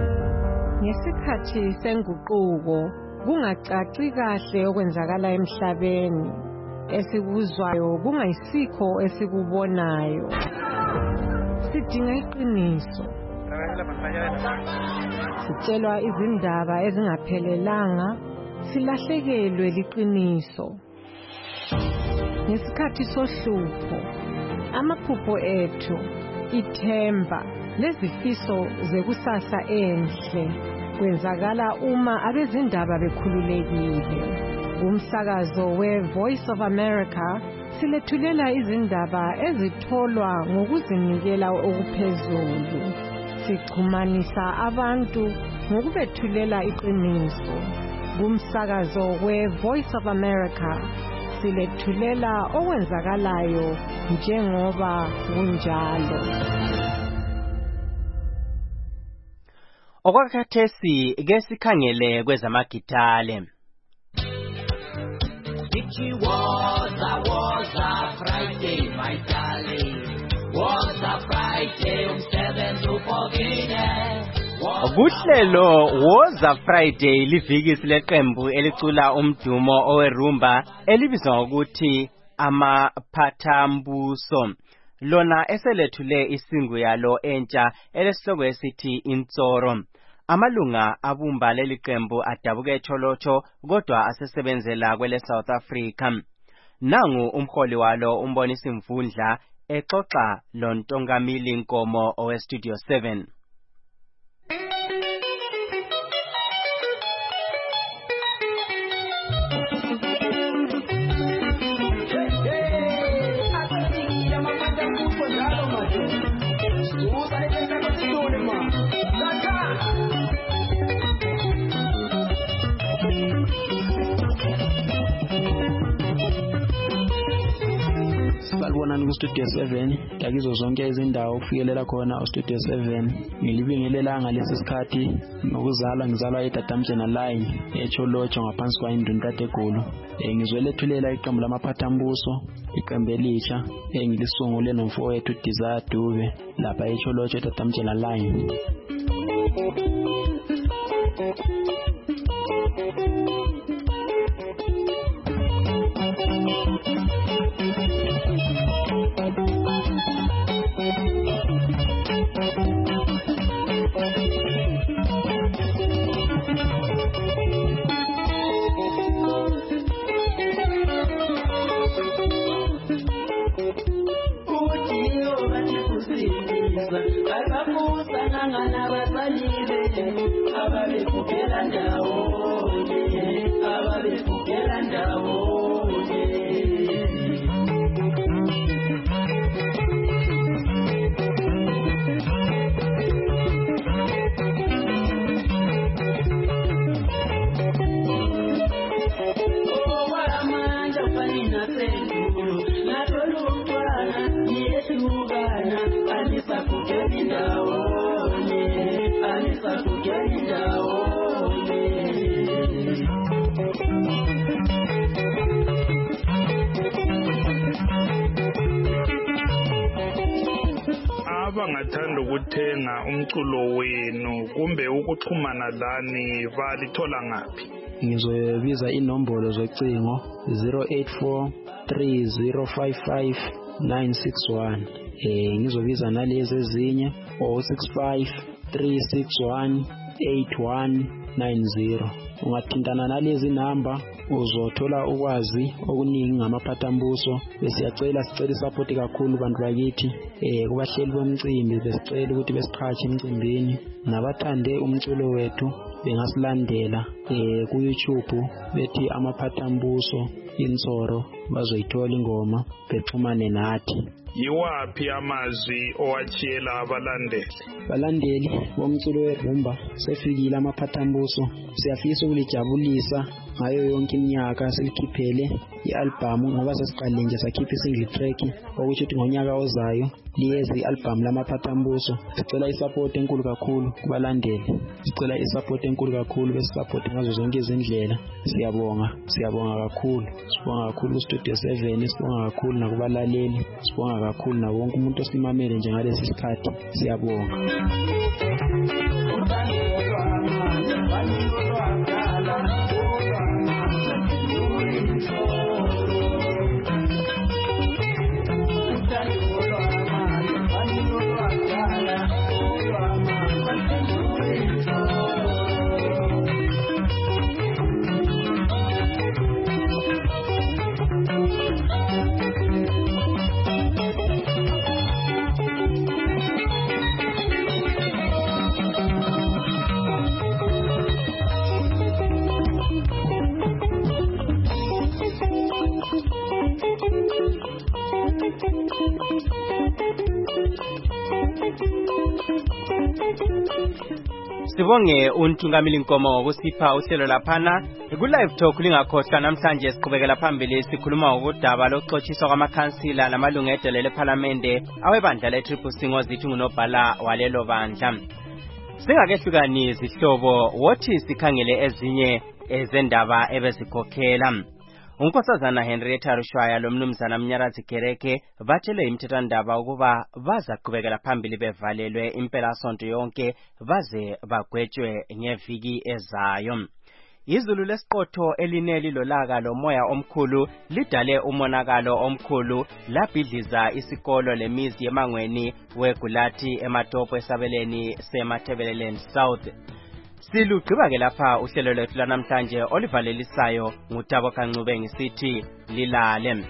S19: Ngesikhathi senguquko kungacaci kahle okwenzakala emhlabeni esikuzwayo kungayisikho esikubonayo sidinga iqiniso sitshelwa izindaba ezingaphelelanga silahlekelwe liqiniso ngesikhathi sohlupho amaphupho ethu ithemba lezifiso zekusasa enhle kwenzakala uma abezindaba bekhululekile. Umsakazo we-Voice of America silethulela izindaba ezitholwa ngokuzinikela okuphezulu sixhumanisa abantu ngokubethulela iqiniso. Kumsakazo we-Voice of America silethulela okwenzakalayo njengoba kunjalo.
S22: Okwakhathesi ke sikhangele kwezamagitale.
S20: It was a was a Friday, my darling. Was a Friday umsebenzi upokile.
S22: Kuhlelo Woza Friday livikisi leqembu elicula umdumo owerumba elibizwa ngokuthi Amaphatambuso. Lona eselethule isingu yalo entsha elesihloko esithi Intsoro. Amalunga abumba leli qembu adabuke etholotsho kodwa asesebenzela kwele South Africa. Nangu umholi walo umbonisa Mvundla exoxa loNtongamili Nkomo owe Studio seven.
S3: Studio seven takizo zonke izindawo ukufikelela khona uStudio seven. Ngilibingelela ngalesi sikhathi nokuzalwa ngizalwa eTatamjena line eCholotsho ngaphansi kwa Indundate Gulu. Ngizwelethulela iqembu lamaphathambuso iqembu elisha engilisungule nomfowethu Desire Dube lapha eCholotsho eTatamjena line.
S5: Abangathanda ukuthenga umculo wenu kumbe ukuxhumana lani balithola ngaphi?
S3: Ngizobiza inombolo zocingo zero eight four three zero five five nine six one. Eh ngizobiza nalezi ezinye zero six five three six one eight one nine zero. Ungathintana nalezi namba uzothola ukwazi okuningi ngamaphathambuso. Besiyacela sicela support kakhulu bantu bakithi eh kubahleli bomcimbi besicela ukuthi besiqhatshe emcimbini nabathande umculo wethu bengasilandela eh ku YouTube bethi amaphathambuso insoro bazoyithola ingoma bexhumane nathi.
S5: Yiwaphi amazwi owachiyela abalandeli?
S3: Balandeli bomculo werumba sefikile amaphathambuso siyafisa ukulijabulisa ngayo yonke iminyaka sikhiphele ialbum ngoba sesiqale nje sakhipha single track ukuthi uthi ngonyaka ozayo liyezi ialbum lamaphathambuso. Sicela isupport enkulu kakhulu kubalandeli, sicela isupport enkulu kakhulu besisupport ngazo zonke izindlela. Siyabonga, siyabonga kakhulu, sibonga kakhulu uStudio seven, sibonga kakhulu nakubalaleli, sibonga kakhulu na wonke umuntu osimamele nje ngalesi sikhathi. Siyabonga.
S22: Sibonge untungamili Nkomo ngokusipha uhlelo laphana ku live talk lingakhohlwa. Namhlanje siqhubekela phambili sikhuluma ngokudaba lokuxotshiswa kwamakhansila namalungu edelele eParliamente awebandla leTriple C ngozithi ngunobhala walelo bandla. Singakehlukani izihlobo wothi sikhangele ezinye ezendaba ebezikhokhela. Unkosazana Henrietta Rushwaya lomnumzana Mnyarathi Kereke batshele imthethwandaba ukuba baza qhubekela phambili bevalelwe impela sonto yonke baze bagwetshwe ngeviki ezayo. Izulu lesiqotho elineli lolaka lomoya omkhulu lidale umonakalo omkhulu labhidliza isikolo lemizi yemangweni weGulathi ematopo esabeleni seMathebeleland South. Silugqiba ke lapha uhlelo lwethu lanamhlanje olivalelisayo ngutabo kancube ngisithi lilale.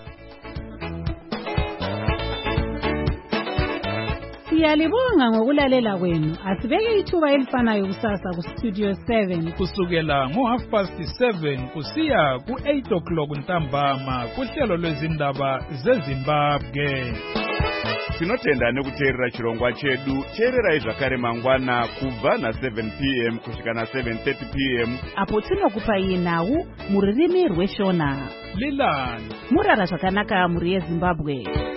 S7: Siyalibonga ngokulalela kwenu. Asibeke ithuba elifanayo kusasa ku Studio seven
S13: kusukela ngo half past seven kusiya ku eight o'clock ntambama kuhlelo lwezindaba zeZimbabwe.
S14: Tinotenda nekuteerera chirongwa chedu cherera zvakare mangwana kubva na seven p m kusvika na seven thirty p m
S7: apo tinokupa nawu muririmi rweshona.
S13: Lilani
S7: murara zvakanaka muri yeZimbabwe.